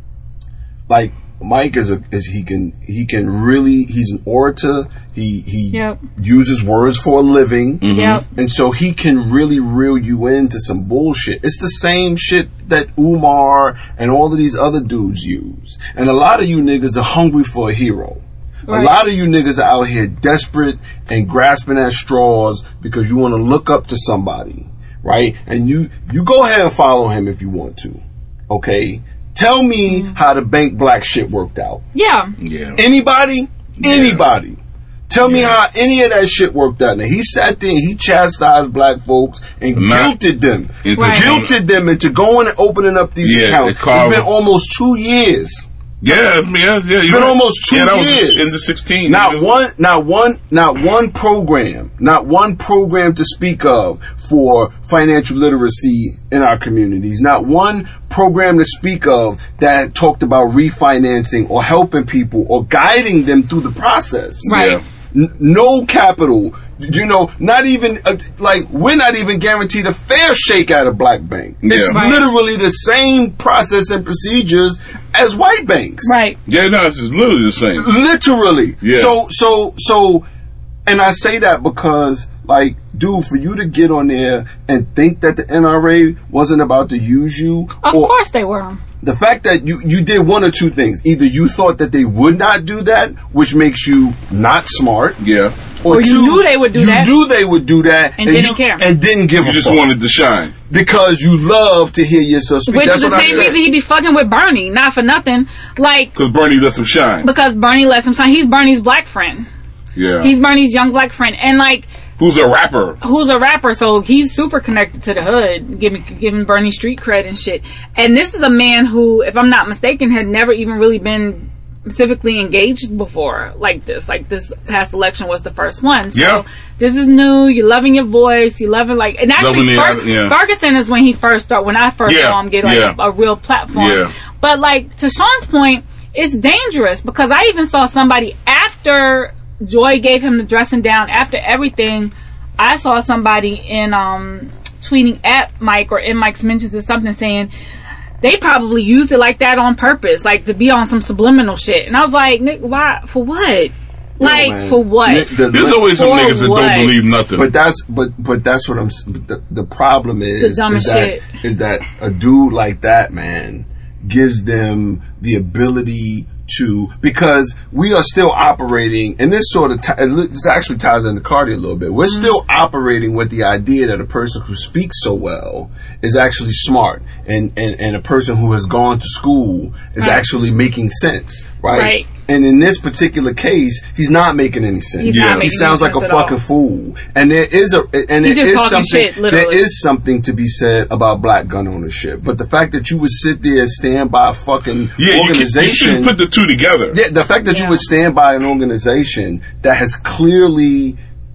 like Mike is a is he can he can really he's an orator. He he Yep. uses words for a living. Yep. And so he can really reel you into some bullshit. It's the same shit that Umar and all of these other dudes use. And a lot of you niggas are hungry for a hero. Right. A lot of you niggas are out here desperate and grasping at straws because you want to look up to somebody, right? And you you go ahead and follow him if you want to. Okay? Tell me how the bank black shit worked out. Yeah. Yeah. Anybody? Anybody. Tell me how any of that shit worked out. Now, he sat there and he chastised black folks and Not guilted them. into- Right. Guilted them into going and opening up these Yeah, accounts. it called- It's been almost two years. Yeah, it's, yeah, yeah. It's been almost two yeah, that years. was in the sixteen. Not nigga. one, not one, not one program, not one program to speak of for financial literacy in our communities. Not one program to speak of that talked about refinancing or helping people or guiding them through the process. Right. Yeah. N- no capital, you know, not even uh, like we're not even guaranteed a fair shake at a black bank. It's Yeah. Right. literally the same process and procedures as white banks. Right. Yeah, no, it's just literally the same. Literally. Yeah. So, so, so, and I say that because, like, dude, for you to get on there and think that the N R A wasn't about to use you, Of or course they were. the fact that you, you did one or two things. Either you thought that they would not do that, which makes you not smart, Yeah. or, Or you two, knew they would do you that. knew they would do that, And didn't you, care. and didn't give You a just fuck. wanted to shine. Because you love to hear yourself speak. Which That's is the what I same said. reason he be fucking with Bernie. Not for nothing. Like, Because Bernie lets him shine. because Bernie lets him shine. He's Bernie's black friend. Yeah. He's Bernie's young black friend. And like, Who's a rapper? who's a rapper, so he's super connected to the hood, giving giving Bernie street cred and shit. And this is a man who, if I'm not mistaken, had never even really been specifically engaged before like this. Like this past election was the first one. So Yeah. this is new. You're loving your voice. You loving like, and actually, Loving the- Fer- yeah. Ferguson is when he first started. When I first Yeah. saw him get like Yeah. a, a real platform. Yeah. But like to Sean's point, it's dangerous because I even saw somebody after Joy gave him the dressing down, after everything. I saw somebody in um tweeting at Mike or in Mike's mentions or something saying they probably used it like that on purpose, like to be on some subliminal shit. And I was like, Nick, why? For what? Like man. for what? Nick, the- There's always some For niggas that what? don't believe nothing. But that's but but that's what I'm. s- but The, the problem is The is dumbest that shit. is that a dude like that, man, gives them the ability to, because we are still operating, and this sort of t- this actually ties into Cardi a little bit. We're Mm-hmm. still operating with the idea that a person who speaks so well is actually smart, and and and a person who has gone to school is Right. actually making sense, right? Right. And in this particular case, he's not making any sense. He's not He making sounds any like a sense at all. fucking fool. And there is a and He's there just is talking something shit, literally. there is something to be said about black gun ownership. But the fact that you would sit there and stand by a fucking yeah, you, can, you organization, shouldn't put the two together. yeah, the fact that Yeah. you would stand by an organization that has clearly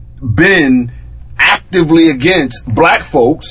been actively against black folks,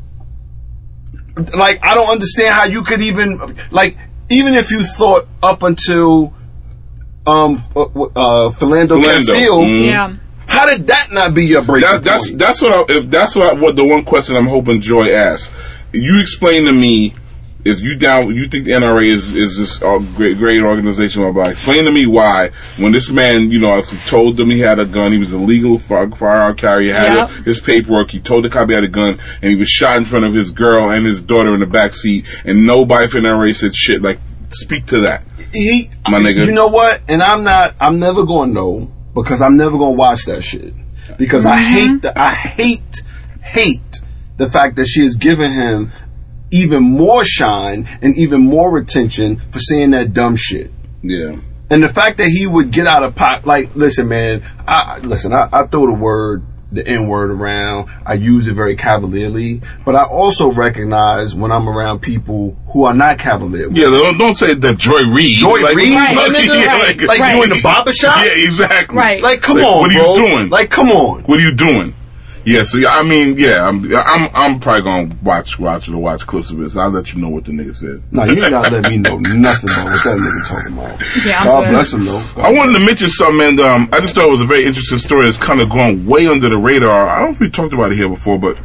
like, I don't understand how you could even, like, even if you thought up until um uh, uh Philando Philando. Castile, Mhm. Yeah. how did that not be your breaking That, that's point? that's what I, if that's what, I, what the one question I'm hoping Joy asks. You explain to me if you down you think the N R A is is this uh, great great organization. Blah, blah. Explain to me why when this man, you know, I told them he had a gun, he was a legal fire, firearm carrier, had Yep. a, his paperwork, he told the cop he had a gun, and he was shot in front of his girl and his daughter in the back seat, and nobody from the N R A said shit. Like, speak to that. He, My nigga. You know what? And I'm not. I'm never going to know because I'm never going to watch that shit because I hate the. I hate hate the fact that she has given him even more shine and even more attention for saying that dumb shit. Yeah. And the fact that he would get out of pot, like, listen, man, I listen. I, I throw the word the N word around. I use it very cavalierly, but I also recognize when I'm around people who are not cavalier. Yeah, don't, don't say that Joy Reid. Joy like, Reid, like, my nigga, yeah, like, like, like right. you in the barber shop. Yeah, exactly. Right. Like, come like, on, what are bro. you doing? Like, come on. What are you doing? Yeah, so I mean, yeah, I'm, I'm, I'm probably gonna watch, watch it or watch clips of this. I'll let you know what the nigga said. No, you ain't gotta let me know nothing about what that nigga talking about. Yeah, I'm God good. bless him, though. God I wanted bless to mention something, and um, I just thought it was a very interesting story. That's kind of going way under the radar. I don't know if we talked about it here before, but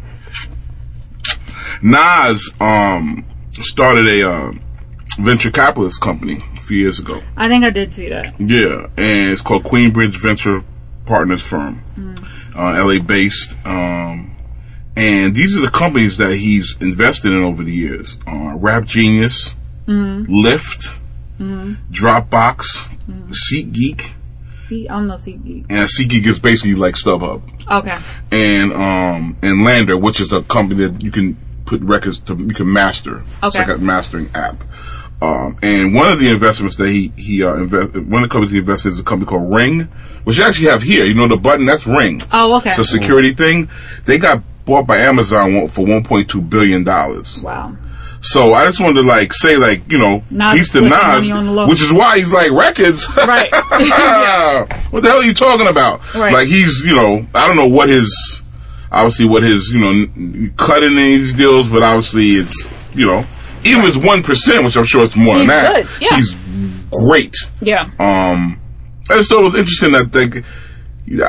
Nas um started a uh, venture capitalist company a few years ago. I think I did see that. Yeah, and it's called Queenbridge Venture Partners Firm, Mm. uh, L A based. Um, and these are the companies that he's invested in over the years: uh, Rap Genius, Mm. Lyft, Mm. Dropbox, Mm. SeatGeek, See, I'm no SeatGeek. and SeatGeek is basically like StubHub, Okay. and um, and Lander, which is a company that you can put records to, you can master. It's Okay. like a mastering app. Um, and one of the investments that he he uh, invest, one of the companies he invested is a company called Ring, which you actually have here. You know the button, that's Ring. Oh, okay. It's a security thing. They got bought by Amazon for one point two billion dollars. Wow. So I just wanted to like say like you know Nas peace to putting Nas, money on the low. which is why he's like records. Right. Yeah. What the hell are you talking about? Right. Like he's you know I don't know what his obviously what his you know n- cutting in these deals, but obviously it's you know even if it's one percent, which I'm sure it's more He's than that. good, yeah. He's great. Yeah. Um, I just thought it was interesting that they, yeah,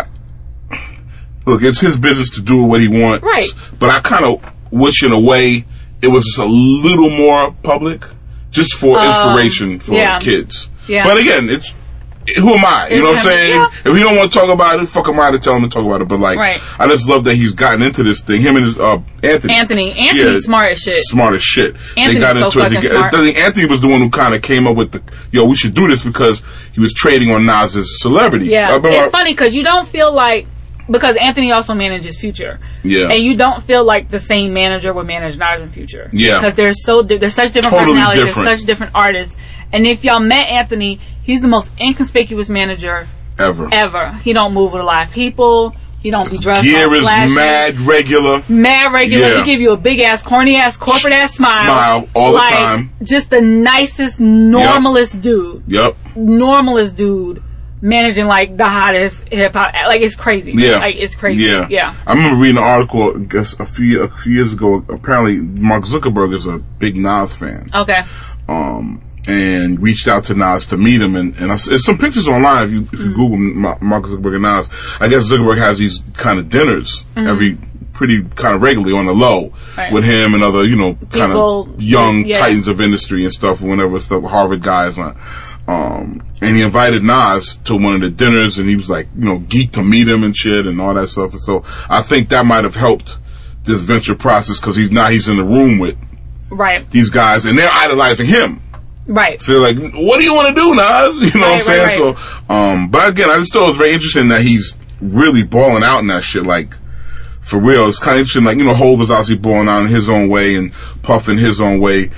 look, it's his business to do what he wants. Right. But I kind of wish, in a way, it was just a little more public, just for Um, inspiration for yeah. kids. Yeah. But again, it's who am I? You It's know what I'm him, saying? yeah. If we don't want to talk about it, fuck am I to tell him to talk about it? But like, Right. I just love that he's gotten into this thing. Him and his uh, Anthony. Anthony. Anthony's smart as shit. Smart as shit. Anthony's they got so into it fucking together. smart. I think Anthony was the one who kind of came up with the, yo, we should do this because he was trading on Nas's celebrity. Yeah. I remember- It's funny because you don't feel like, because Anthony also manages Future. Yeah. And you don't feel like the same manager would manage Nas and Future. Yeah. Because they're so, di- they're such different Totally personalities, different. they're such different artists. And if y'all met Anthony, he's the most inconspicuous manager Ever. ever. He don't move with a lot of people. He don't be dressed Gear all is flashy. mad regular. Mad regular. Yeah. He give you a big ass, corny ass, corporate ass smile. Smile all the like, time. Just the nicest, normalest dude. Yep. Normalest dude managing like the hottest hip hop. Like it's crazy. Yeah. Like it's crazy. Yeah. Yeah. I remember reading an article, I guess, a few, a few years ago. Apparently, Mark Zuckerberg is a big Nas fan. Okay. Um, and reached out to Nas to meet him, and, and I, there's some pictures online if you, if you Mm-hmm. Google Ma- Mark Zuckerberg and Nas. I guess Zuckerberg has these kind of dinners Mm-hmm. every pretty kind of regularly on the low Right. with him and other you know kind People- of young yeah. titans of industry and stuff. Whenever stuff Harvard guys, like, um, and he invited Nas to one of the dinners, and he was like you know geeked to meet him and shit and all that stuff. And so I think that might have helped this venture process because he's now he's in the room with Right. these guys and they're idolizing him. Right. So they're like, what do you want to do, Nas? You know Right, what I'm right, saying? right. So, um, but again, I just thought it was very interesting that he's really balling out in that shit. Like, for real, it's kind of interesting. Like, you know, Hov is obviously balling out in his own way and Puff in his own way,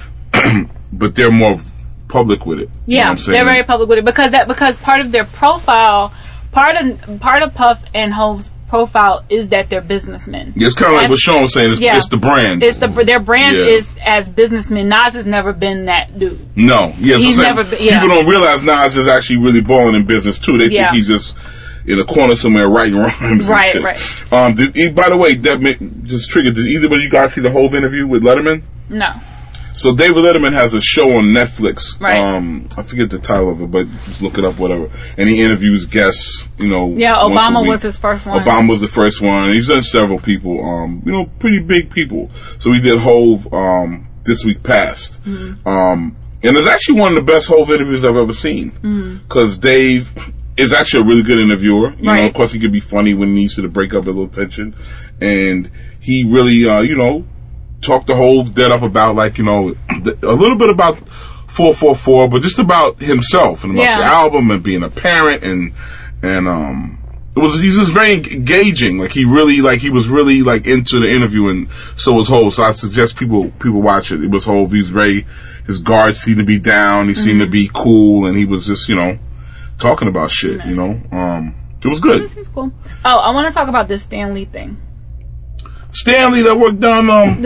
but they're more public with it. You know Yeah, what I'm saying? they're very public with it because that because part of their profile, part of part of Puff and Hov's profile is that they're businessmen. Yeah, it's kind of like As- what Sean was saying. It's, yeah. it's the brand. It's the their brand Yeah. is as businessmen. Nas has never been that dude. No, yes, He's I'm saying, never been- yeah. people don't realize Nas is actually really balling in business too. They Yeah. think he's just in a corner somewhere writing rhymes. Right, and shit. right. Um, did, e- by the way, that ma- just triggered. Did either of you guys see the whole interview with Letterman? No. So David Letterman has a show on Netflix. Right. Um, I forget the title of it, but just look it up, whatever. And he interviews guests. You know. Yeah, once a Obama week. was his first one. Obama was the first one. He's done several people. Um, you know, pretty big people. So he did Hove um this week past. Mm-hmm. Um, and it's actually one of the best Hove interviews I've ever seen. Because Dave is actually a really good interviewer. You know, Right. of course he could be funny when he needs to break up a little tension, and he really, uh, you know, talked to Hove dead up about like you know the, a little bit about four four four, but just about himself and about Yeah. the album and being a parent and and um. It was he's just very engaging. Like he really like he was really like into the interview, and so was Hov. So I suggest people people watch it. It was Hov. He was very his guards seemed to be down. He seemed to be cool, and he was just you know talking about shit. You know, um, It was good. That seems cool. Oh, I want to talk about this Stan Lee thing. Stan Lee that worked down um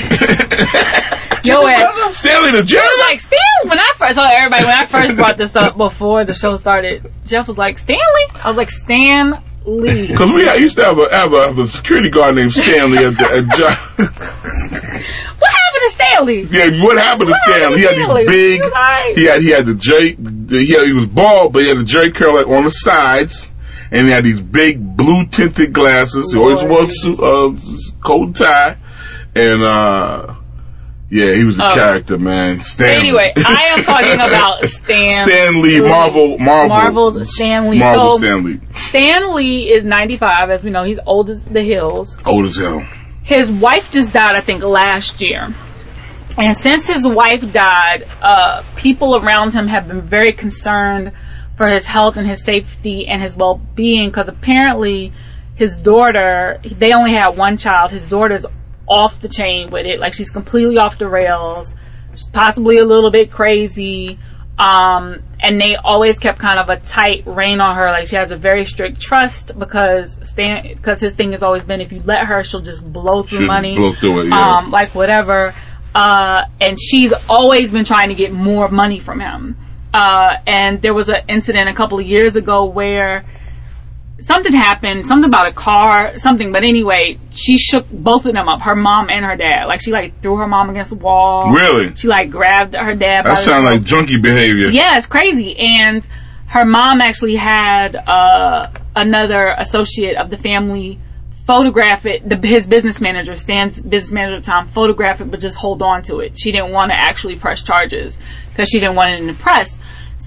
Yo, ass. Stanley the Jeff. I was like, Stan, when I first saw everybody, when I first brought this up before the show started, Jeff was like, Stanley? I was like, Stan Lee. Because we had, used to have a, have a, have a security guard named Stanley at the at Jeff. What happened to Stanley? Yeah, what happened to What Stanley? happened He to had Stanley? these big, He was like- he had, he had the J, the, he, had, he was bald, but he had the J curl like on the sides. And he had these big blue tinted glasses. He always wore a suit, uh, coat and tie. And, uh, yeah, he was a Oh. character, man. Stan Anyway, I am talking about Stan Stan Lee, Marvel, Marvel. Marvel's Stan Lee. Marvel So, Stan Lee. Stan Lee is ninety-five, as we know. He's old as the hills. Old as hell. His wife just died, I think, last year. And since his wife died, uh, people around him have been very concerned for his health and his safety and his well-being, because apparently his daughter, they only had one child. His daughter's off the chain with it. Like, she's completely off the rails. She's possibly a little bit crazy. Um, and they always kept kind of a tight rein on her. Like, she has a very strict trust because Stan, because his thing has always been, if you let her, she'll just blow through She'll money. blow through it, yeah. Um, like whatever. Uh, and she's always been trying to get more money from him. Uh, and there was an incident a couple of years ago where something happened, something about a car, something, but anyway, she shook both of them up, her mom and her dad. Like, she like threw her mom against the wall. Really? She like grabbed her dad by That the sounds throat. like junkie behavior. Yeah, it's crazy. And her mom actually had uh, another associate of the family photograph it, the, his business manager, Stan's business manager at the time, photograph it, but just hold on to it. She didn't want to actually press charges because she didn't want it in the press.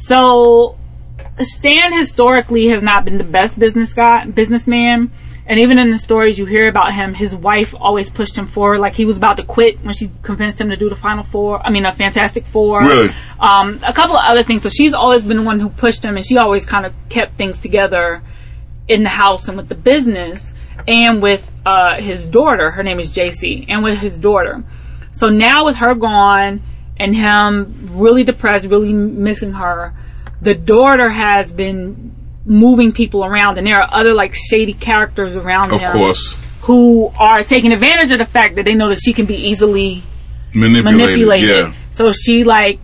So Stan historically has not been the best business guy, businessman. And even in the stories you hear about him, his wife always pushed him forward. Like, he was about to quit when she convinced him to do the Final Four. I mean, a Fantastic Four. Really? Um, a couple of other things. So she's always been the one who pushed him, and she always kind of kept things together in the house and with the business, and with uh, his daughter. Her name is J C, and with his daughter. So now with her gone and him really depressed, really missing her, the daughter has been moving people around, and there are other like shady characters around Of him course. who are taking advantage of the fact that they know that she can be easily Manipulated. manipulated. Yeah. So she like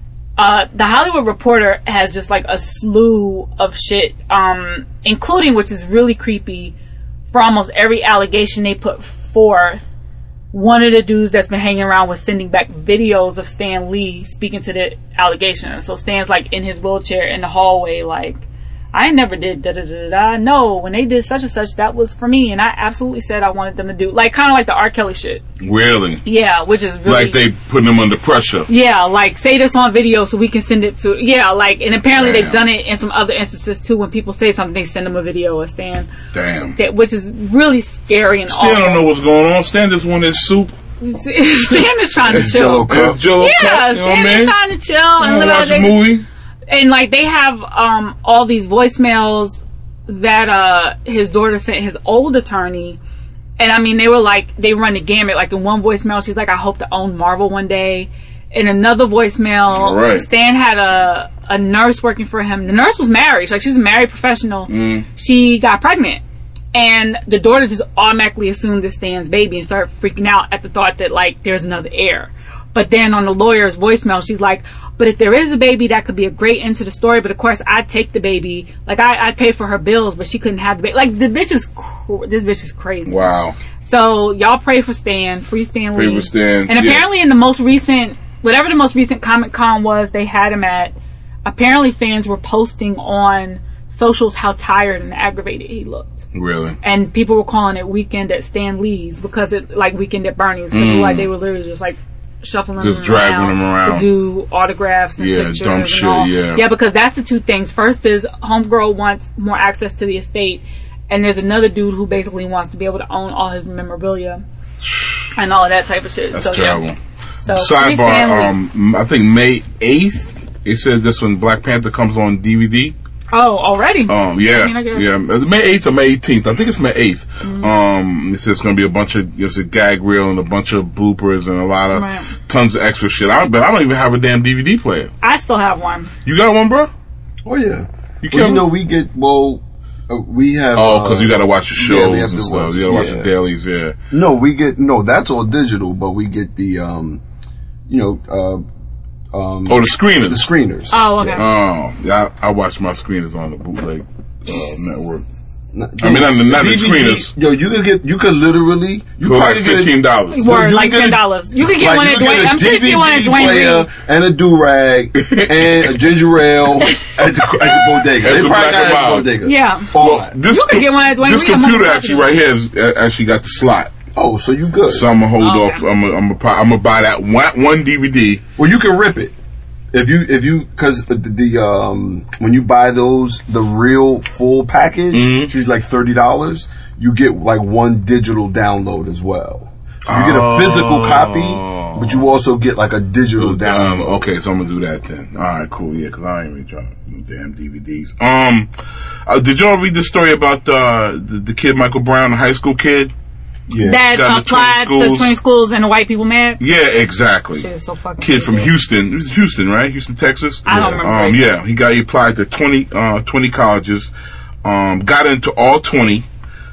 uh the Hollywood Reporter has just like a slew of shit, um including, which is really creepy, for almost every allegation they put forth, one of the dudes that's been hanging around was sending back videos of Stan Lee speaking to the allegation. So Stan's like in his wheelchair in the hallway, like, I never did da da da da. No, when they did such and such, that was for me, and I absolutely said I wanted them to do, like, kind of like the R. Kelly shit. Really? Yeah, which is really, Like they putting them under pressure. yeah, like, say this on video so we can send it to, yeah, like, and apparently Damn. they've done it in some other instances too. When people say something, they send them a video of Stan, Damn. which is really scary and Stan awful. don't know what's going on. Stan just want his soup. Stan is trying to His chill. Jell-O cup. His Jell-O Yeah, cup, you know what I Stan is mean? trying to chill You and wanna live out watch a there. movie? And like they have um all these voicemails that uh his daughter sent his old attorney, and I mean they were like, they run the gamut. Like in one voicemail she's like, I hope to own Marvel one day. In another voicemail, Right. Stan had a a nurse working for him. The nurse was married, like she's a married professional. Mm. She got pregnant, and the daughter just automatically assumed it's Stan's baby and started freaking out at the thought that like there's another heir. But then on the lawyer's voicemail, she's like, but if there is a baby, that could be a great end to the story. But of course, I'd take the baby. Like, I, I'd pay for her bills, but she couldn't have the baby. Like, the bitch is, cr- this bitch is crazy. Wow. So, y'all pray for Stan. Free Stan Lee. Free for Stan, And yeah. apparently in the most recent, whatever the most recent Comic-Con was they had him at, apparently fans were posting on socials how tired and aggravated he looked. Really? And people were calling it Weekend at Stan Lee's because it, like Weekend at Bernie's. Because Mm. like they were literally just like, shuffling Just them dragging around them around. to do autographs and Yeah, pictures dumb and shit, all. yeah. Yeah, because that's the two things. First is homegirl wants more access to the estate, and there's another dude who basically wants to be able to own all his memorabilia and all of that type of shit. That's so, terrible. Yeah. So free Stan Sidebar, Lee. um, I think May eighth, it said this when Black Panther comes on D V D. Oh, already? Um, yeah, I mean, I guess. yeah, May eighth or May eighteenth. I think it's May eighth. Mm-hmm. Um, it says it's going to be a bunch of, it's a gag reel and a bunch of bloopers and a lot of, Right. tons of extra shit. I, but I don't even have a damn D V D player. I still have one. You got one, bro? Oh yeah. You Well, can't- you know, we get, well, Uh, we have. Oh, because uh, you got to watch the shows yeah, we have and to stuff. watch- You got to watch yeah. the dailies. Yeah. No, we get no. That's all digital, but we get the, um, you know, uh, um, Oh, the screeners. the screeners. Oh, okay. Oh, yeah. I, I watch my screeners on the bootleg uh, network. Not, I mean, not the- not the D V D, screeners. Yo, you could get, you could literally, you For probably like get a- fifteen dollars. Word, you like get a- ten dollars. You could get like, one you at could Dwayne. get a I'm sure you can get one at D V D Dwayne player Reed. and a do-rag and a ginger ale at the, at the bodega. That's They a probably Black got it and at the Mild. bodega. Yeah. All Well, that. this You could get one at Dwayne this Reed. I'm computer gonna actually fuck right here is uh, actually got the slot. Oh, so you good. So I'm gonna hold Oh, off. okay. I'm gonna I'm gonna I'm gonna buy that one, one D V D. Well, you can rip it. If you, if you, cause the, the, um, when you buy those, the real full package, Mm-hmm. which is like thirty dollars, you get like one digital download as well. So you get a physical copy, but you also get like a digital Um, download. okay, so I'm gonna do that then. All right, cool. Yeah, because I ain't really trying damn D V Ds. Um, uh, did y'all read the story about uh, the, the kid Michael Brown, the high school kid? Yeah. That Got into twin applied to schools. twin schools and the white people mad. Yeah, exactly. Shit is so fucking Kid from stupid. Houston. It was Houston, right? Houston, Texas. I don't remember. Um, yeah, he got he applied to twenty, uh, twenty colleges. Um, got into all twenty,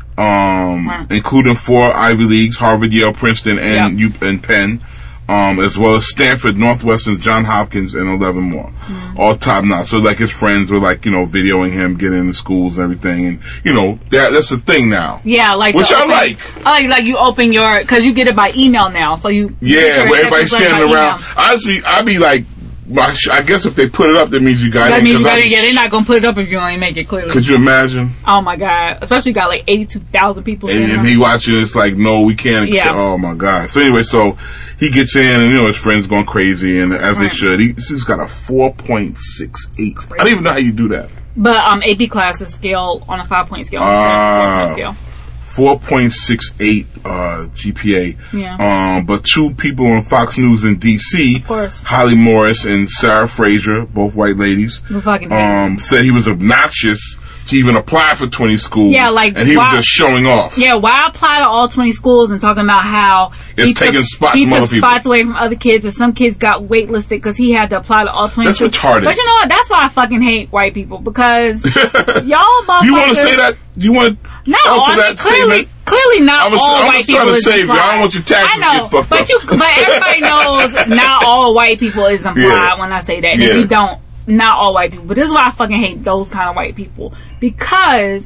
um, Wow. including four Ivy Leagues: Harvard, Yale, Princeton, and Yep. U- and Penn. Um, as well as Stanford, Northwestern, John Hopkins, and eleven more. Mm-hmm. All top notch. So, like, his friends were, like, you know, videoing him getting into schools and everything. And, you know, that, that's the thing now. Yeah, like Which the I open- like. I like like you open your because you get it by email now, so you you get Yeah, your where everybody's acceptance letter standing by around. email. Honestly, I'd be like, my sh- I guess if they put it up, that means you got That it. means 'cause you I'd gotta be get. They're sh- not gonna put it up if you don't make it clearly. Could you imagine? Oh my god! Especially you got like eighty-two thousand people. And, standing and up. he watching, it's like, no, we can't accept. Yeah. Oh my God. So anyway, so he gets in, and you know his friends going crazy, and as they Right. should. He, he's got a four point six eight. I don't even know how you do that. But um, A P classes scale on a five point scale, Ah. four point scale. four point six eight uh, G P A. Yeah. Um, but two people on Fox News in D C, Of course. Holly Morris and Sarah Fraser, both white ladies, We fucking hate um, said he was obnoxious to even apply for twenty schools. Yeah, like, and he why- was just showing off. Yeah, why apply to all twenty schools and talking about how It's he taking took, spots he from took other people. spots away from other kids, and some kids got waitlisted because he had to apply to all twenty. That's schools. retarded. But you know what? That's why I fucking hate white people because y'all motherfuckers. You want to say that? You want No, alter I mean, that clearly, statement? clearly not I'm just- all I'm white just people trying to is save you. I don't implied. want your taxes I know, to get fucked but up. you, but everybody knows not all white people is implied Yeah. when I say that. And Yeah. if you don't, not all white people. But this is why I fucking hate those kind of white people because,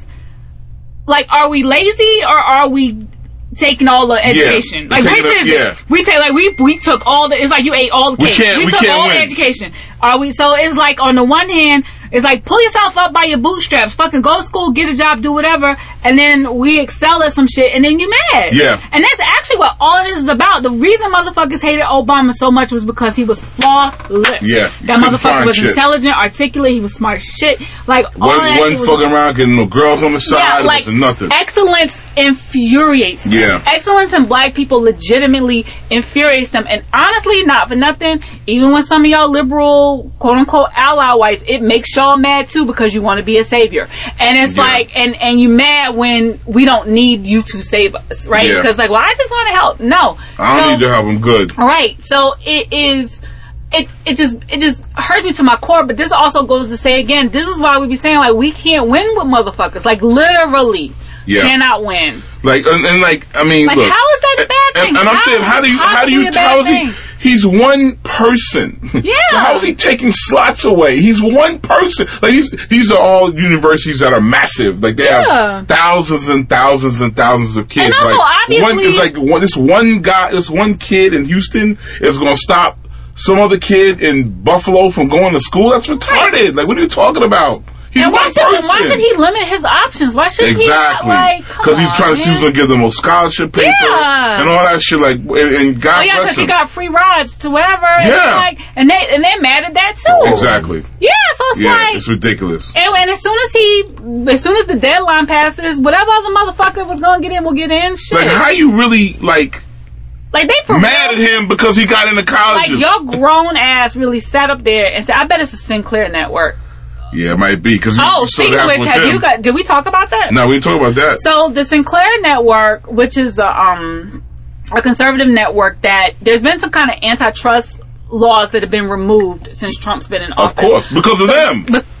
like, are we lazy or are we taking all the education? Like, taking which it- is yeah. it? We take like we we took all the. It's like you ate all the We cake. can't- we took can't all win. the education. Are we? So it's like on the one hand, it's like pull yourself up by your bootstraps. Fucking go to school, get a job, do whatever, and then we excel at some shit, and then you mad. Yeah. And that's actually what all of this is about. The reason motherfuckers hated Obama so much was because he was flawless. Yeah, you That couldn't motherfucker find was shit. intelligent, articulate. He was smart as shit. Like all One, of that one shit was fucking around getting no girls on the side. yeah, It like wasn't nothing. excellence infuriates them. Yeah. Excellence in black people legitimately infuriates them. And honestly, not for nothing, even when some of y'all liberal, quote unquote, ally whites, it makes y'all mad too because you want to be a savior. And it's Yeah. like, and, and you mad when we don't need you to save us, right? Yeah. Because like, well, I just want to help. No. I don't So- need to help him good. Right. So it is. It it just it just hurts me to my core. But this also goes to say again, this is why we be saying like we can't win with motherfuckers. Like literally, Yeah. cannot win. Like and, and like I mean, Like look, how is that a bad and, thing? and I'm How saying, how do you how do you possibly a bad how is he? thing? He's one person. Yeah. So how is he taking slots away? He's one person. Like these these are all universities that are massive. Like they Yeah. have thousands and thousands and thousands of kids. And also, like one obviously- it's like one, this one guy, this one kid in Houston is going to stop some other kid in Buffalo from going to school. That's retarded. Like what are you talking about? He's And why one should, person. why should he limit his options? Why should he not, Exactly, like, come because he's on, trying to see man. who's gonna give them a scholarship paper Yeah. and all that shit. Like, and, and God Oh yeah, bless because he him. got free rides to whatever. And Yeah. it's like, and they and they're mad at that too. Exactly. Yeah, so it's Yeah, like, it's ridiculous. and, and as soon as he, as soon as the deadline passes, whatever other motherfucker was gonna get in will get in. Shit, Like, how you really like like they for mad at real, him because he got into like colleges? your grown ass really sat up there and said, "I bet it's a Sinclair network." Yeah, it might be because Oh, speaking of which, have you got? Did we talk about that? No, we didn't talk about that. So the Sinclair network, which is a, um, a conservative network, that there's been some kind of antitrust laws that have been removed since Trump's been in Of office. course, because of them. But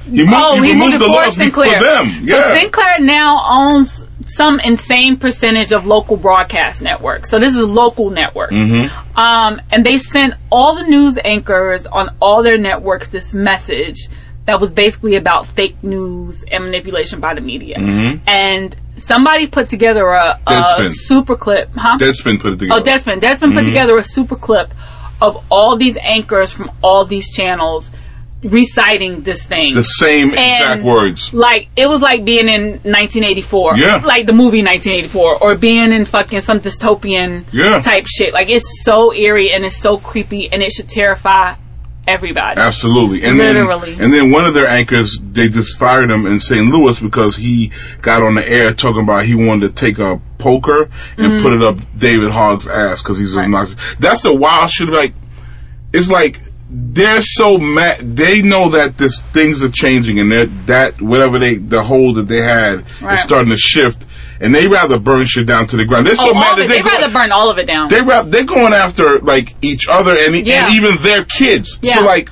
He moved, oh, he he moved removed the it for laws Sinclair. for them. Yeah. So Sinclair now owns some insane percentage of local broadcast networks. So this is a local network. Mm-hmm. Um, and they sent all the news anchors on all their networks this message that was basically about fake news and manipulation by the media. Mm-hmm. And somebody put together a, a super clip. Huh? Deadspin put it together. Oh, Deadspin. Deadspin mm-hmm. put together a super clip of all these anchors from all these channels reciting this thing. The same and, exact words. Like, it was like being in nineteen eighty-four. Yeah. Like the movie nineteen eighty-four. Or being in fucking some dystopian yeah. type shit. Like, it's so eerie and it's so creepy and it should terrify everybody. Absolutely. And Literally. Then, and then one of their anchors, they just fired him in Saint Louis because he got on the air talking about he wanted to take a poker and mm-hmm. put it up David Hogg's ass because he's right. obnoxious. That's the wild shit. Like, it's like, they're so mad. They know that this things are changing, and they're, that whatever they the hold that they had right. is starting to shift, and they rather burn shit down to the ground. They're so oh, mad that they they rather burn all of it down. They they're going after like each other and, yeah. and even their kids. Yeah. So like,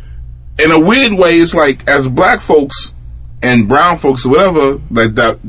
in a weird way, it's like as black folks and brown folks or whatever like that.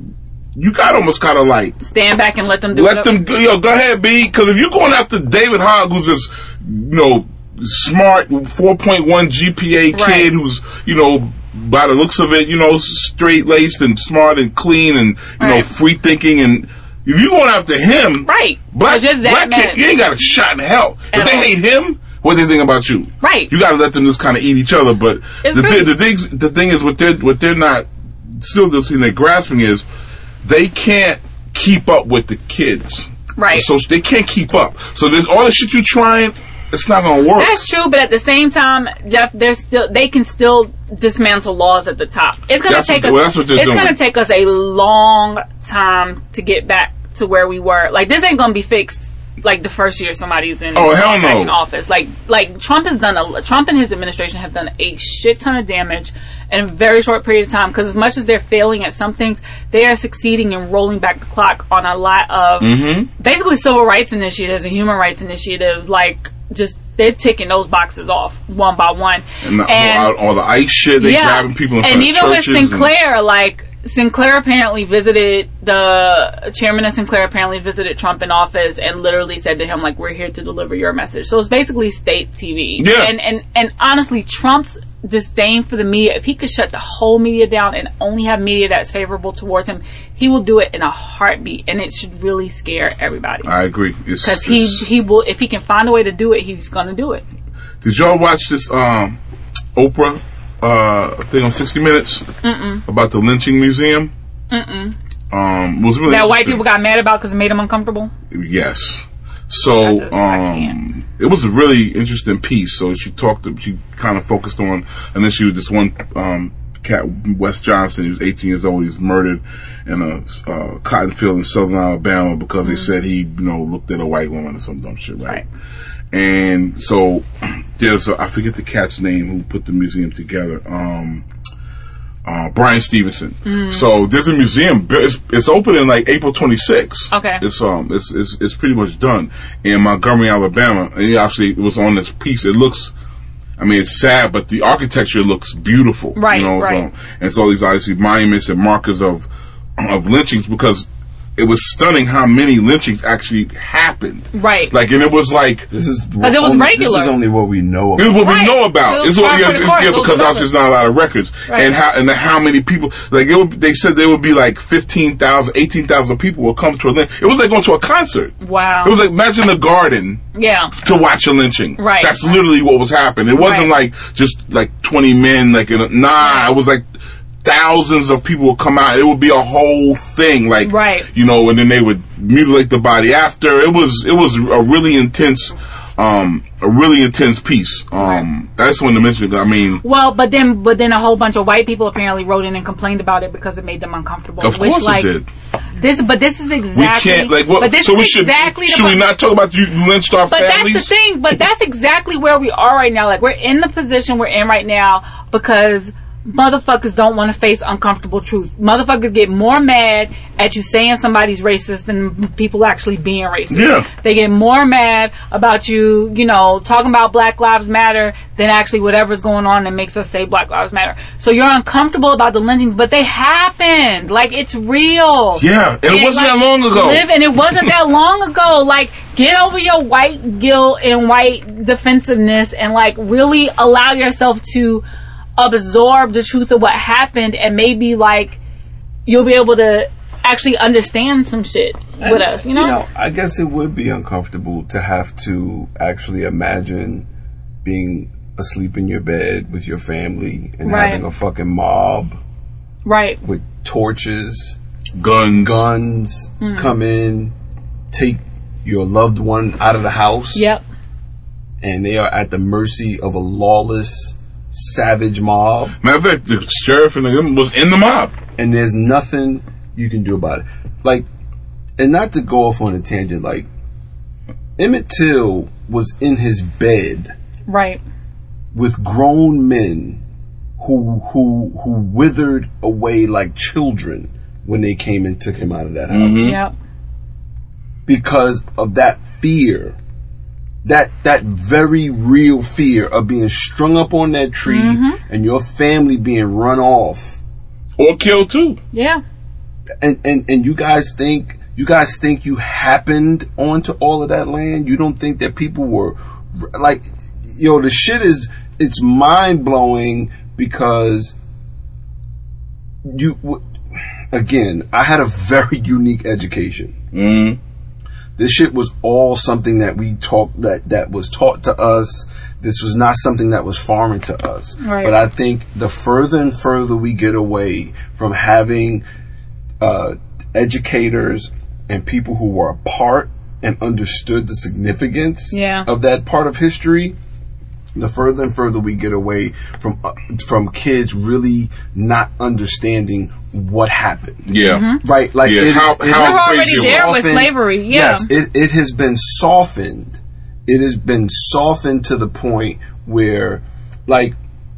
You got almost kind of like stand back and let them do let it. them go, yo, go ahead, B. Because if you're going after David Hogg, who's this, you know, smart four point one G P A kid right. who's, you know, by the looks of it, you know, straight laced and smart and clean and you right. know, free thinking, and if you're going after him, right? Black, black kid, you ain't got a shot in hell. At if they all. hate him, what they think about you? Right. You got to let them just kind of eat each other. But it's the th- the things the thing is what they're what they're not still just in their grasping is. They can't keep up with the kids. Right. So they can't keep up. So there's all the shit you're trying, it's not going to work. That's true, but at the same time, Jeff, they're still they can still dismantle laws at the top. It's going to take what, us well, that's what they're It's doing. going to take us a long time to get back to where we were. Like, this ain't going to be fixed like the first year somebody's in, oh, hell no. in office. Like like Trump has done a Trump and his administration have done a shit ton of damage in a very short period of time, because as much as they're failing at some things, they are succeeding in rolling back the clock on a lot of mm-hmm. basically civil rights initiatives and human rights initiatives. Like, just they're ticking those boxes off one by one. And, the, and all, all the ICE shit, they yeah, grabbing people in front and of even with churches. Sinclair, and, like Sinclair apparently visited the chairman of Sinclair apparently visited Trump in office and literally said to him, like, we're here to deliver your message. So it's basically state T V. Yeah. And and and honestly, Trump's disdain for the media, if he could shut the whole media down and only have media that's favorable towards him, he will do it in a heartbeat, and it should really scare everybody. I agree. Because he he will, if he can find a way to do it, he's going to do it. Did y'all watch this um, Oprah uh, thing on sixty minutes Mm-mm. about the lynching museum? Mm-mm. Um, it was really that white people got mad about because it made them uncomfortable? Yes. So just, um, it was a really interesting piece. So she talked, to, she kind of focused on, and then she was this one um, cat, Wes Johnson. He was eighteen years old. He was murdered in a uh, cotton field in southern Alabama because mm-hmm. they said he, you know, looked at a white woman or some dumb shit, right? right. And so there's, a, I forget the cat's name who put the museum together. Um, Uh, Brian Stevenson. Mm. So there's a museum. It's, it's opening like April twenty-sixth. Okay. It's um, it's it's it's pretty much done in Montgomery, Alabama. And obviously it was on this piece. It looks, I mean, it's sad, but the architecture looks beautiful. Right. You know, right. So, and so these obviously monuments and markers of of lynchings, because it was stunning how many lynchings actually happened. Right. Like, and it was like, this is because it was only, regular. This is only what we know about. This is what right. we know about. It's what, yeah, it's, yeah, because obviously there's not a lot of records. Right. And how and how many people, like, it would, they said there would be like fifteen thousand, eighteen thousand people will come to a lynch. It was like going to a concert. Wow. It was like, imagine a garden. Yeah. To watch a lynching. Right. That's literally what was happening. It wasn't right. like just like twenty men, like, in a, nah, it was like thousands of people would come out. It would be a whole thing, like, right. you know, and then they would mutilate the body after. It was, it was a really intense, um, a really intense piece. Um, right. I just wanted to mention it. I mean, well, but then, but then a whole bunch of white people apparently wrote in and complained about it because it made them uncomfortable. Of which, course, like, it did. This, but this is exactly. We can't, like, what? But this so is we should. Exactly should the, we not talk about you lynched our but families? But that's the thing. But that's exactly where we are right now. Like, we're in the position we're in right now because motherfuckers don't want to face uncomfortable truths. Motherfuckers get more mad at you saying somebody's racist than people actually being racist. Yeah. They get more mad about you, you know, talking about Black Lives Matter than actually whatever's going on that makes us say Black Lives Matter. So you're uncomfortable about the lynchings, but they happened. Like, it's real. Yeah, and, and it wasn't like, that long ago. Live, and it wasn't that long ago. Like, get over your white guilt and white defensiveness and, like, really allow yourself to absorb the truth of what happened, and maybe, like, you'll be able to actually understand some shit with and, us, you know? You know, I guess it would be uncomfortable to have to actually imagine being asleep in your bed with your family and Right. having a fucking mob Right. with torches, Guns. guns Mm. come in, take your loved one out of the house. Yep. And they are at the mercy of a lawless, savage mob. Matter of fact, the sheriff and them was in the mob. And there's nothing you can do about it. Like, and not to go off on a tangent, like, Emmett Till was in his bed Right. with grown men who who who withered away like children when they came and took him out of that house. Mm-hmm. Yep. Because of that fear, that that very real fear of being strung up on that tree Mm-hmm. and your family being run off. Or killed too. Yeah. And, and and you guys think you guys think you happened onto all of that land? You don't think that people were like, yo, the shit is, it's mind blowing because you again, I had a very unique education. Mm. This shit was all something that we taught, that that was taught to us. This was not something that was foreign to us. Right. But I think the further and further we get away from having uh, educators and people who were a part and understood the significance Yeah. of that part of history, the further and further we get away from uh, from kids really not understanding what happened. Yeah. Mm-hmm. Right? Like, Yeah, it is- how- it how is We're already crazy it there was. with softened- slavery. Yeah. Yes, it, it has been softened. It has been softened to the point where, like,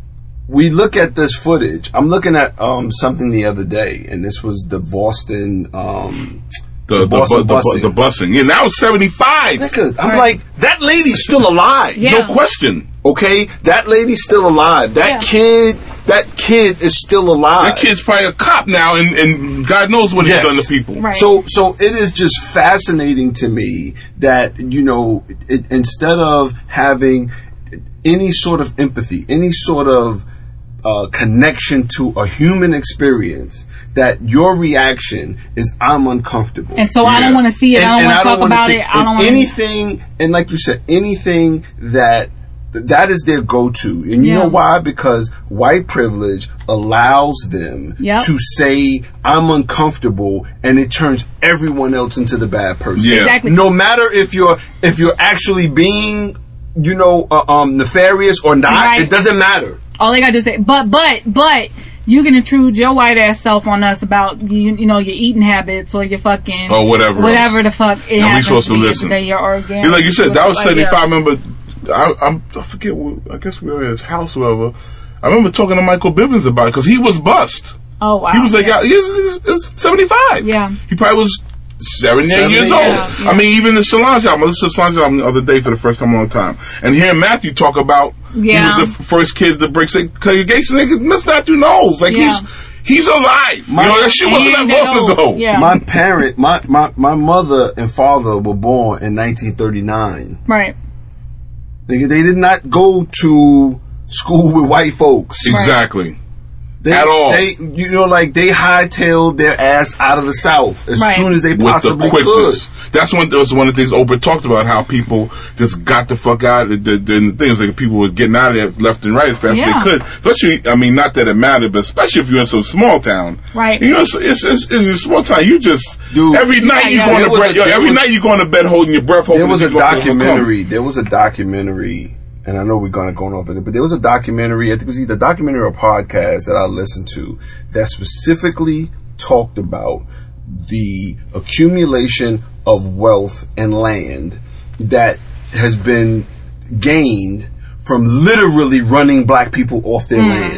we look at this footage. I'm looking at um, something the other day, and this was the Boston. Um, The, the, Boston bu- the, bu- busing. the busing. Yeah, now it's seventy-five. Nigga, I'm Right. like, that lady's still alive. Yeah. No question. Okay, that lady's still alive. That Yeah. kid, that kid is still alive. That kid's probably a cop now, and, and God knows what Yes. he's done to people. Right. So, so it is just fascinating to me that, you know, it, instead of having any sort of empathy, any sort of uh, connection to a human experience, that your reaction is, I'm uncomfortable. And so I don't Yeah. want to see it. I don't want to talk wanna about see- it. I don't and want anything, and like you said, anything that that is their go-to. And you Yeah. know why? Because white privilege allows them Yep. to say, I'm uncomfortable, and it turns everyone else into the bad person. Yeah. Exactly. No matter if you're if you're actually being, you know, uh, um, nefarious or not, Right. it doesn't matter. All they gotta do is say, but, but, but, you can intrude your white ass self on us about, you, you know, your eating habits or your fucking... Or whatever Whatever else. the fuck it And we happens supposed to be listen. today, your organ. Yeah, like you said, that was Like, seventy-five. yeah. I remember, I, I'm, I forget, what, I guess we were at his house or whatever. I remember talking to Michael Bivins about it because he was bust. Oh, wow. He was like, yeah. yeah, he was, he was seventy-five. Yeah. He probably was seventy-eight Seventy, years yeah, old. yeah. I mean, even the Solange album, I listened to Solange album the other day for the first time in a long time. And hearing Matthew talk about, Yeah. he was the f- first kid to break segregation. Nigga, Miss Matthew knows. Like, Yeah. he's, he's alive. My- you know, that shit wasn't And that that long old. ago. Yeah. My parent, my, my, my mother and father were born in nineteen thirty-nine. Right. They, they did not go to school with white folks. Exactly. They, At all. They, you know, like, they hightailed their ass out of the South as Right. soon as they With the possibly quickness. could. That's one. That was one of the things Oprah talked about. How people just got the fuck out. The, the, the things like people were getting out of there left and right as fast Yeah. as they could. Especially, I mean, not that it mattered, but especially if you're in some small town. Right. You know, it's, it's, it's in a small town. You just Dude. every night Yeah, you yeah. go There to was bed. a- Yo, there every was- night you go to bed holding your breath. hoping There was that a these motherfuckers will come. documentary. There was a documentary, and I know we're going to go off of it, but there was a documentary, I think it was either a documentary or a podcast that I listened to that specifically talked about the accumulation of wealth and land that has been gained from literally running black people off their land.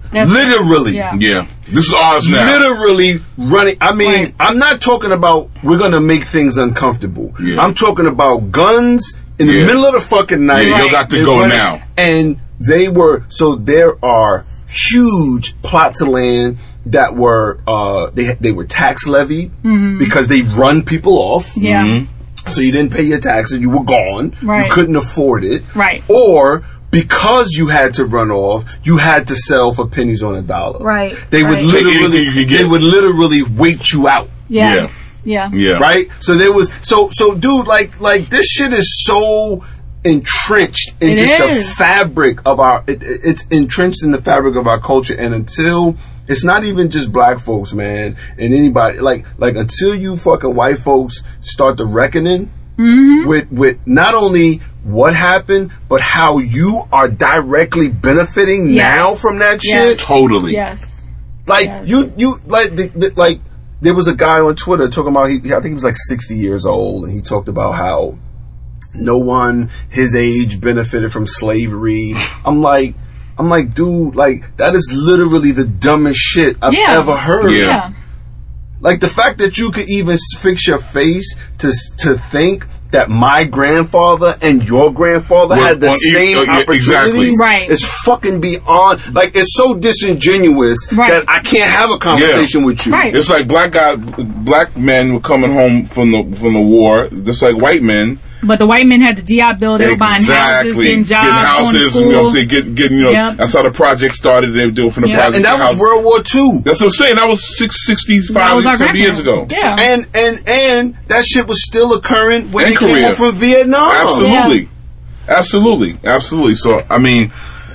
That's Literally. Yeah. Yeah. This is ours now. Literally running. I mean, Right. I'm not talking about we're going to make things uncomfortable. Yeah. I'm talking about guns in the Yeah. middle of the fucking night. Yeah, you got to They're go running- now. And they were, so there are huge plots of land that were, uh, they, they were tax levied because they run people off. Yeah. Mm-hmm. So you didn't pay your taxes, you were gone. Right. You couldn't afford it. Right. Or because you had to run off, you had to sell for pennies on a dollar. Right. They right. would Take anything literally you could get. they would literally wait you out. Yeah. Yeah. Yeah. Yeah. Right? So there was so so dude, like like this shit is so entrenched in It just is. the fabric of our it, it- it's entrenched in the fabric of our culture, and until it's not even just black folks, man, and anybody like like until you fucking white folks start the reckoning Mm-hmm. with with not only what happened but how you are directly benefiting Yes. now from that Yes. shit. Totally. Yes. Like Yes. you, you like the, the, like there was a guy on Twitter talking about he. I think he was like sixty years old, and he talked about how no one his age benefited from slavery. I'm like, I'm like, dude, like that is literally the dumbest shit I've Yeah. ever heard. Yeah. Yeah. Like the fact that you could even fix your face to to think that my grandfather and your grandfather Well, had the on e- same uh, yeah, opportunities exactly. Right. is fucking beyond. Like it's so disingenuous Right. that I can't have a conversation with you. Right. It's like black guy, black men were coming home from the from the war, just like white men. But the white men had the G I Bill. They were buying houses, getting jobs, getting houses, going to school. you know what I'm saying? Getting, getting, you know, Yep. that's how the project started. They do it from the Yeah. project. And that to was house. World War Two. That's what I'm saying. That was six, sixty-five, That was our seventy years ago. grandparents. Yeah. And and and that shit was still occurring when In they came Korea. home from Vietnam. Absolutely. Absolutely. Absolutely. So, I mean,